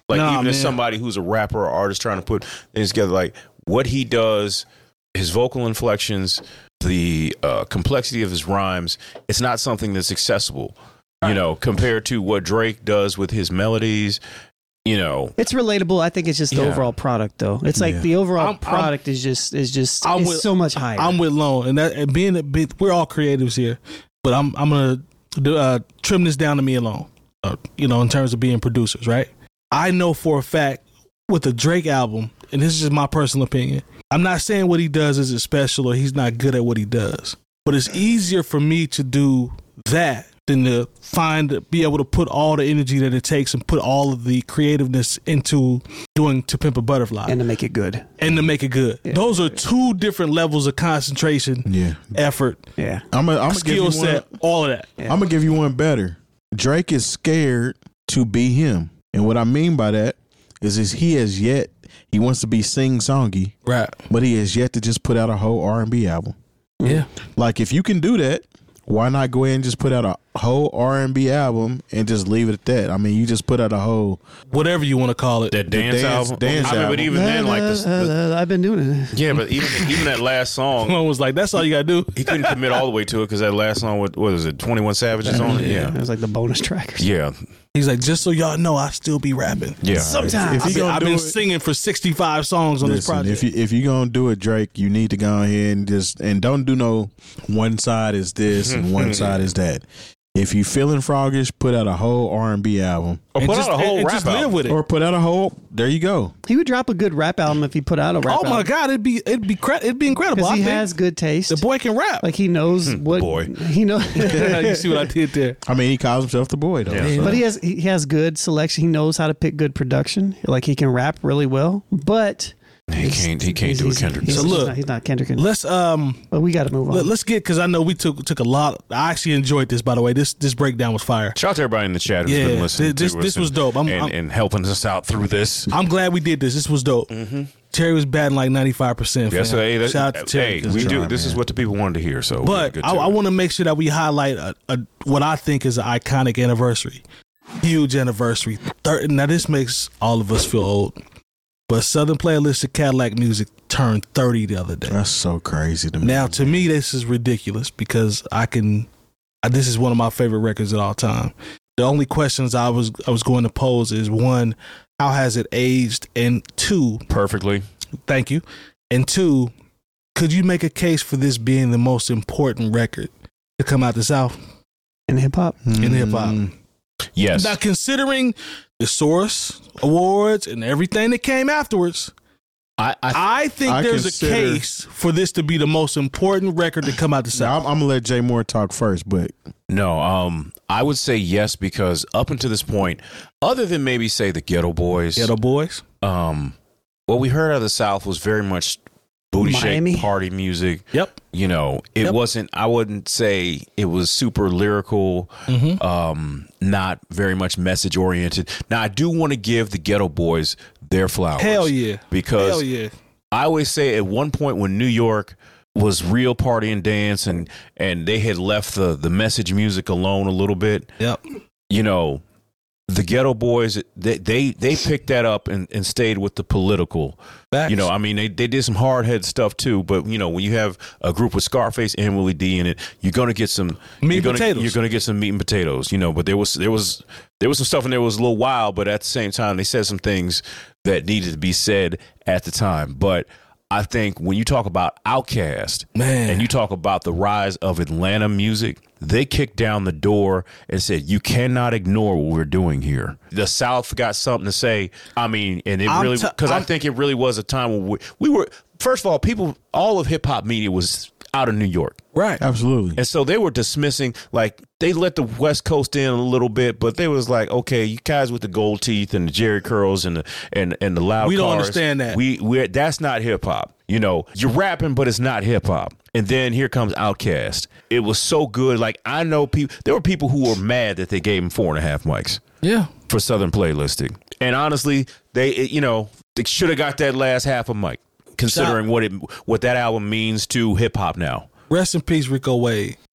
Like Nah, even man. as somebody who's a rapper or artist trying to put things together, like what he does, his vocal inflections, the uh, complexity of his rhymes, it's not something that's accessible, you know, compared to what Drake does with his melodies. You know, it's relatable. I think it's just the Yeah. overall product, though. It's like Yeah. the overall I'm- product is just is just I'm is with- so much higher. I'm with Lone, and that and being a bit, we're all creatives here, but I'm I'm gonna do, uh, trim this down to me alone. Uh, you know, in terms of being producers, right? I know for a fact with the Drake album, and this is just my personal opinion. I'm not saying what he does isn't special or he's not good at what he does, but it's easier for me to do that than to find, be able to put all the energy that it takes and put all of the creativeness into doing To Pimp a Butterfly and to make it good. and to make it good. Yeah. Those are two different levels of concentration, Yeah. effort, Yeah. I'm gonna I'm give you skill one. set, all of that. Yeah. I'm gonna give you one better. Drake is scared to be him, and what I mean by that is, is he has yet he wants to be sing songy, Right. but he has yet to just put out a whole R and B album. Yeah. Like if you can do that, why not go ahead and just put out a whole R and B album and just leave it at that? I mean, you just put out a whole Whatever you want to call it. that dance, dance- album. dance I mean, but album. even then, like this, the, I've been doing it. yeah, but even even that last song, Someone was like, that's all you got to do. he couldn't commit all the way to it because that last song, what, what was it, twenty-one Savages on it? It Yeah, was like the bonus track. Or something. yeah, He's like, just so y'all know, I still be rapping. yeah. Sometimes. If he I've been, gonna I've do been it- singing for sixty-five songs on this Listen, project. if you if you gonna do it, Drake, you need to go ahead and just and don't do no one side is this and one side is that. If you feeling froggish, put out a whole R and B album Or and put just, out a whole and, and rap just live album. with it. or put out a whole. There you go. He would drop a good rap album if he put out a rap oh my album. God, it'd be it'd be cra- it'd be incredible. Because I he think. has good taste. The boy can rap. Like he knows what boy. he knows. You see what I did there? I mean, he calls himself the boy though. Yeah. so. But he has he has good selection. He knows how to pick good production. Like he can rap really well. But He can't. He can't he's- do a he's- Kendrick. He's, So he's look, not, he's not Kendrick. Let's um But we got to move on. let, let's get because I know we took took a lot. I actually enjoyed this. By the way, this this breakdown was fire. Shout out to everybody in the chat who's Yeah, been listening this- to this us was and- dope. I'm- and, I'm- and helping us out through this. I'm glad we did this. This was dope. Mm-hmm. Terry was batting like ninety-five percent. Yes, hey, that, Shout out to Terry. hey, we do. job, This is man. what the people wanted to hear. So, But good I, to I it. want to make sure that we highlight a, a, what I think is an iconic anniversary, huge anniversary. Thir- now this makes all of us feel old, but Southern Playlist of Cadillac Music turned thirty the other day. That's so crazy to me. Now to me this is ridiculous because I can. I, this is one of my favorite records of all time. The only questions I was I was going to pose is one, how has it aged, and two, perfectly. thank you. And two, could you make a case for this being the most important record to come out the South in hip hop. in hip hop? Mm. Yes. Now, considering the Source Awards and everything that came afterwards, I, I, I think I there's consider- a case for this to be the most important record to come out the Now, South. I'm, I'm gonna let Jay Moore talk first, but no. Um, I would say yes because up until this point, other than maybe say the Ghetto Boys, Ghetto Boys. um, what we heard out of the South was very much booty Miami. shake party music. Yep. You know, it Yep. wasn't. I wouldn't say it was super lyrical. Mm-hmm. Um, not very much message oriented. Now, I do want to give the Ghetto Boys their flowers. Hell yeah. Because Hell yeah. I always say at one point when New York was real party and dance and and they had left the the message music alone a little bit, Yep. you know, the Ghetto Boys, they they, they picked that up and, and stayed with the political. Facts. You know, I mean, they, they did some hard head stuff too, but you know, when you have a group with Scarface and Willie D in it, you're gonna get some Meat you're and gonna, potatoes. You're gonna get some meat and potatoes, you know. But there was there was there was some stuff in there that was a little wild, but at the same time, they said some things that needed to be said at the time. But I think when you talk about Outkast, Man. and you talk about the rise of Atlanta music, they kicked down the door and said, you cannot ignore what we're doing here. The South got something to say. I mean, and it I'm really, t- because I I'm- think it really was a time when we, we were, first of all, people, all of hip hop media was out of New York. Right. absolutely. And so they were dismissing, like, they let the West Coast in a little bit, but they was like, okay, you guys with the gold teeth and the Jerry curls and the and, and the loud We don't cars, understand that. We we that's not hip hop. You know, you're rapping, but it's not hip hop. And then here comes Outkast. It was so good. Like, I know people. There were people who were mad that they gave him four and a half mics Yeah. for Southern Playlisting. And honestly, they it, you know they should have got that last half a mic, considering what it what that album means to hip hop now. Rest in peace, Rico Wade.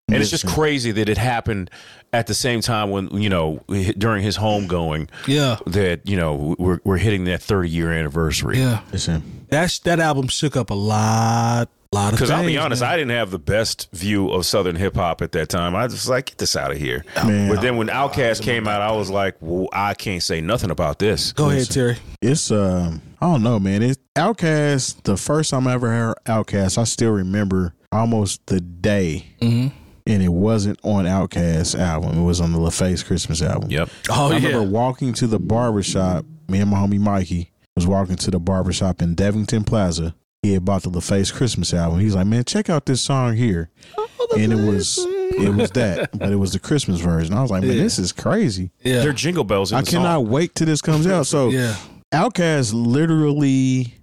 And it's just crazy that it happened at the same time when, you know, during his homegoing. Yeah. That, you know, we're we're hitting that thirty year anniversary. Yeah. That's, that album shook up a lot, lot of things. Because I'll be honest, man. I didn't have the best view of Southern hip hop at that time. I was just like, get this out of here. Man. But then when Outkast came out, I was like, well, I can't say nothing about this. Go ahead, Terry. It's um, I don't know, man. It's Outkast. The first time I ever heard Outkast, I still remember almost the day. Mm-hmm. And it wasn't on Outkast's album. It was on the LaFace Christmas album. Yep. Oh, I yeah. remember walking to the barbershop. Me and my homie Mikey was walking to the barbershop in Devington Plaza. He had bought the LaFace Christmas album. He's like, man, check out this song here. Oh, and it was it was that, but it was the Christmas version. I was like, man, Yeah. this is crazy. Yeah. They're jingle bells in I the cannot song. wait till this comes out. So Yeah. Outkast literally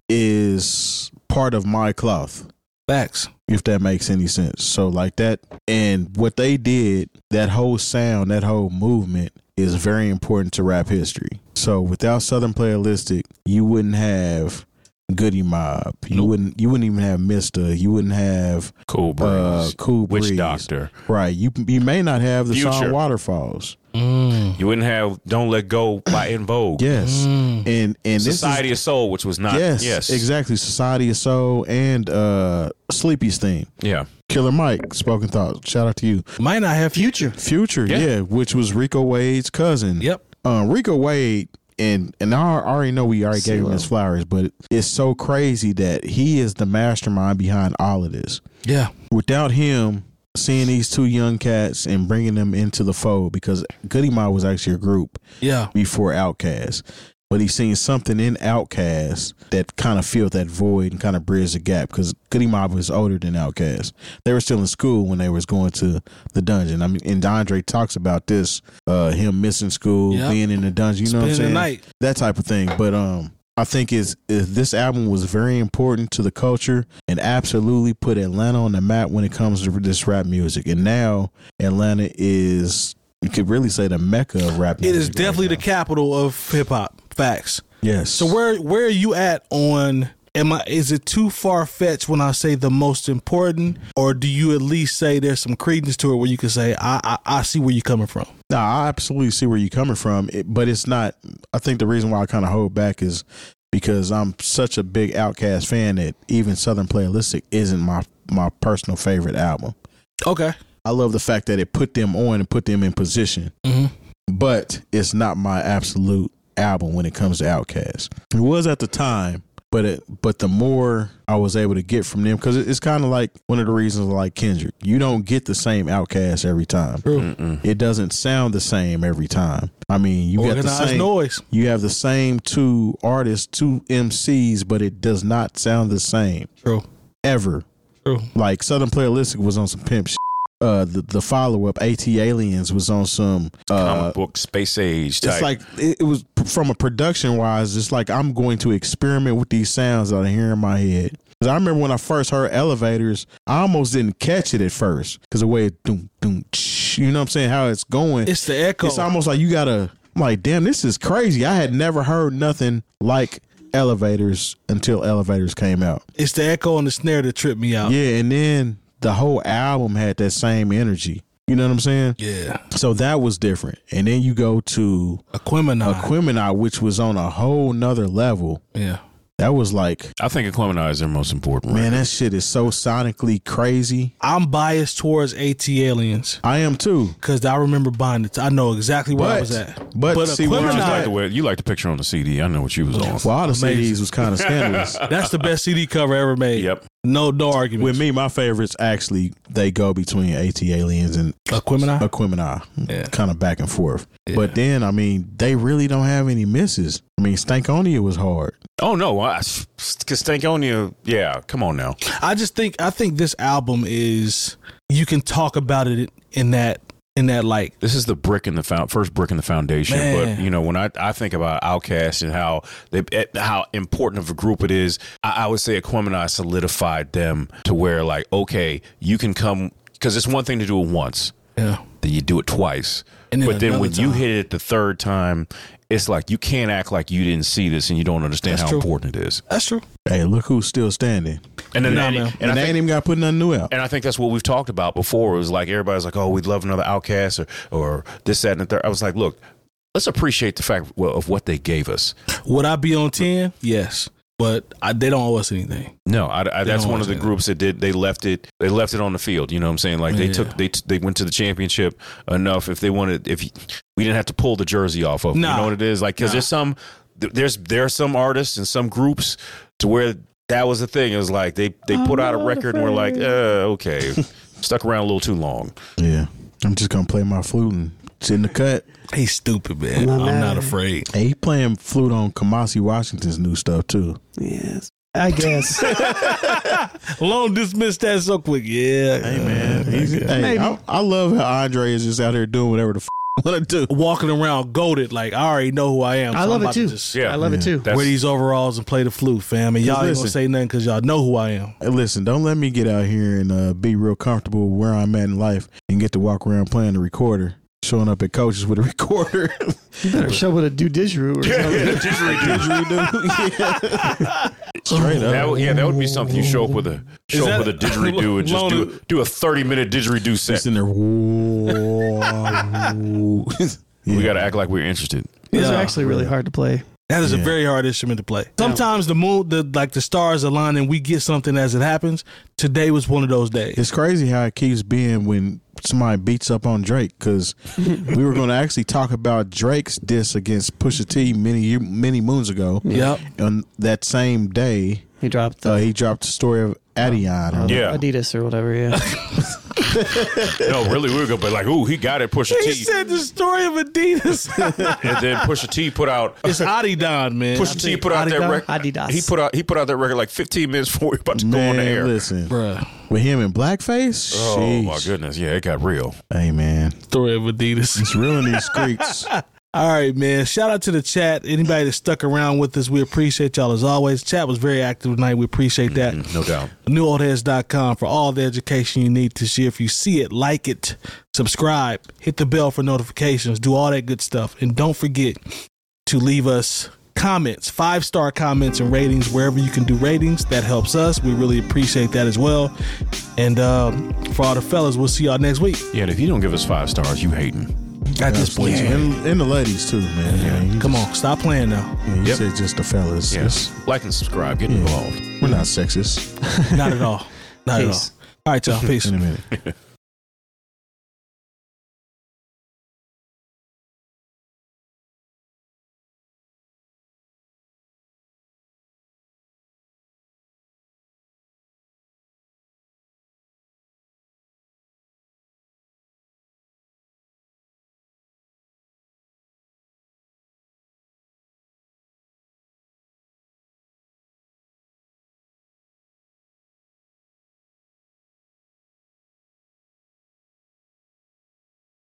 is part of my cloth. Facts. If that makes any sense. So like that, and what they did, that whole sound, that whole movement is very important to rap history. So without Southern Playalistic, you wouldn't have Goody Mob. You Nope. wouldn't. You wouldn't even have Mister. You wouldn't have Cool Breeze. Uh, cool Witch Breeze. Doctor. Right. You you may not have the Future. song Waterfalls. Mm. You wouldn't have Don't Let Go by In Vogue. Yes. Mm. And and Society this of Soul, which was not. is, yes, Yes. exactly. Society of Soul and uh, Sleepy's theme. Yeah. Killer Mike, Spoken Thought. Shout out to you. Might not have future. Future, Yeah. yeah, which was Rico Wade's cousin. Yep. Um, Rico Wade, and and I already know we already gave him CeeLo. his flowers, but it's so crazy that he is the mastermind behind all of this. Yeah. Without him, seeing these two young cats and bringing them into the fold, because Goody Mob was actually a group Yeah. before Outkast. But he's seen something in Outkast that kind of filled that void and kind of bridged the gap, because Goody Mob was older than Outkast. They were still in school when they was going to the dungeon. I mean, and Andre talks about this, uh, him missing school, Yep. being in the dungeon, you know what I'm Spending saying? the night. That type of thing. But um, I think is, is this album was very important to the culture and absolutely put Atlanta on the map when it comes to this rap music. And now Atlanta is, you could really say, the mecca of rap It music. is definitely right the capital of hip hop. Facts. now. Yes. So where where are you at on? Am I? Is it too far fetched when I say the most important, or do you at least say there's some credence to it where you can say I I, I see where you're coming from? No, I absolutely see where you're coming from, it, but it's not. I think the reason why I kind of hold back is because I'm such a big Outkast fan that even Southern Playalistic isn't my my personal favorite album. Okay. I love the fact that it put them on and put them in position, Mm-hmm. but it's not my absolute album when it comes to Outkast. It was at the time, but it, but the more I was able to get from them, because it's kind of like one of the reasons I like Kendrick. You don't get the same Outkast every time. True. It doesn't sound the same every time. I mean, you got the Organized same noise. You have the same two artists, two M Cs, but it does not sound the same True. ever. True. Like Southern Playalistic was on some pimp shit. Uh, the the follow up AT Aliens was on some uh, Comic book, space age type. it's like it, it was from a production wise. It's like I'm going to experiment with these sounds that I hear in my head. Because I remember when I first heard Elevators, I almost didn't catch it at first because the way it doom doom, tsh, you know what I'm saying, how it's going. It's the echo. It's almost like you gotta. I'm like, damn, this is crazy. I had never heard nothing like Elevators until Elevators came out. It's the echo and the snare that tripped me out. Yeah, and then the whole album had that same energy. You know what I'm saying? Yeah. So that was different. And then you go to Aquemini. Aquemini, which was on a whole nother level. Yeah. That was like, I think Aquemini is their most important. man, record. that shit is so sonically crazy. I'm biased towards AT Aliens I am too. because I remember buying it. I know exactly where I But- was at. but see, what You I'm just Aquemini, like the way you like the picture on the C D. I know what you was on. Well, all the Amazing. C Ds was kind of scandalous. that's the best C D cover ever made. Yep. No, no argument. With me, my favorites actually, they go between AT Aliens and Aquemini. Aquemini, Yeah. kind of back and forth. Yeah. But then, I mean, they really don't have any misses. I mean, Stankonia was hard. Oh no, because Stankonia. Yeah, come on now. I just think I think this album is you can talk about it in that in that like This is the brick in the found, first brick in the foundation. Man. But you know, when I, I think about Outkast and how they how important of a group it is, I, I would say Aquemini solidified them to where like, okay, you can come, because it's one thing to do it once, yeah. then you do it twice, And then but then another when you time. hit it the third time, it's like you can't act like you didn't see this and you don't understand That's how true. important it is. That's true. Hey, look who's still standing. And then Nah, they, man. and, And, I they think, ain't even got to put nothing new out. and I think that's what we've talked about before. It was like everybody's like, oh, we'd love another Outkast or or this, that, and the third. I was like, look, let's appreciate the fact of what they gave us. Would I be on ten? Yes. But I, they don't owe us anything. No, I, I, that's don't one of the want groups that did. They left it. They left it on the field. You know what I'm saying? Like they Yeah. took. They they went to the championship enough. If they wanted, if we didn't have to pull the jersey off of. Them, Nah. You know what it is? Like because Nah. there's some there's there are some artists and some groups to where that was the thing. It was like they they put out a record and we're like, uh, okay, stuck around a little too long. Yeah. I'm just going to play my flute and sit in the cut. He's stupid, man. I'm I'm not not, mad. afraid. Hey, he playing flute on Kamasi Washington's new stuff, too. Yes. I guess. Long dismiss that so quick. Yeah. Hey, man. He's, hey, Maybe. I, I love how Andre is just out here doing whatever the f want to do. Walking around goaded, like, I already know who I am. I so love I'm it about to too. just Yeah. I love it too. That's- wear these overalls and play the flute, fam. And y'all ain't listen. gonna say nothing because y'all know who I am. Hey, listen, don't let me get out here and uh, be real comfortable where I'm at in life and get to walk around playing the recorder, showing up at coaches with a recorder. You better show what a do didgeridoo or something. Yeah. Straight up. That, would- yeah, that would be something you show up with a show that- up with a didgeridoo and just do do a thirty minute didgeridoo set. Just in there. Whoa. We got to act like we're interested. These are Yeah. actually really hard to play. That is a Yeah. very hard instrument to play. Sometimes the moon, the like the stars align and we get something as it happens. Today was one of those days. It's crazy how it keeps being when somebody beats up on Drake, because we were going to actually talk about Drake's diss against Pusha T many year- many moons ago. Yep. On that same day, He dropped the uh, he dropped the story of Adion. Yeah. Adidas or whatever. Yeah. No, really, we were going to be like, ooh, he got it, Pusha He T. said the story of Adidas. And then Pusha T put out It's Adidon, man. Pusha T put out that Adidon? record. Adidas. He put out he put out that record like fifteen minutes before we were about to go on the Man, air. listen, Bruh. with him in blackface. Oh sheesh. my goodness, yeah, it got real. Hey man, Story of Adidas. it's real in these streets. All right, man. Shout out to the chat. Anybody that stuck around with us, we appreciate y'all as always. Chat was very active tonight. We appreciate that. No doubt. new old heads dot com for all the education you need to see. If you see it, like it, subscribe, hit the bell for notifications, do all that good stuff. And don't forget to leave us comments, five-star comments and ratings wherever you can do ratings. That helps us. We really appreciate that as well. And um, for all the fellas, we'll see y'all next week. Yeah, and if you don't give us five stars, you hating. At this point, Yeah, and, and the ladies too, man. Yeah, you come just- on, stop playing now. Yeah, you Yep. said just the fellas. Yes. Like and subscribe. Get involved. We're not sexist. Not at all. Not Peace. at all. All right, y'all. Peace. In a minute.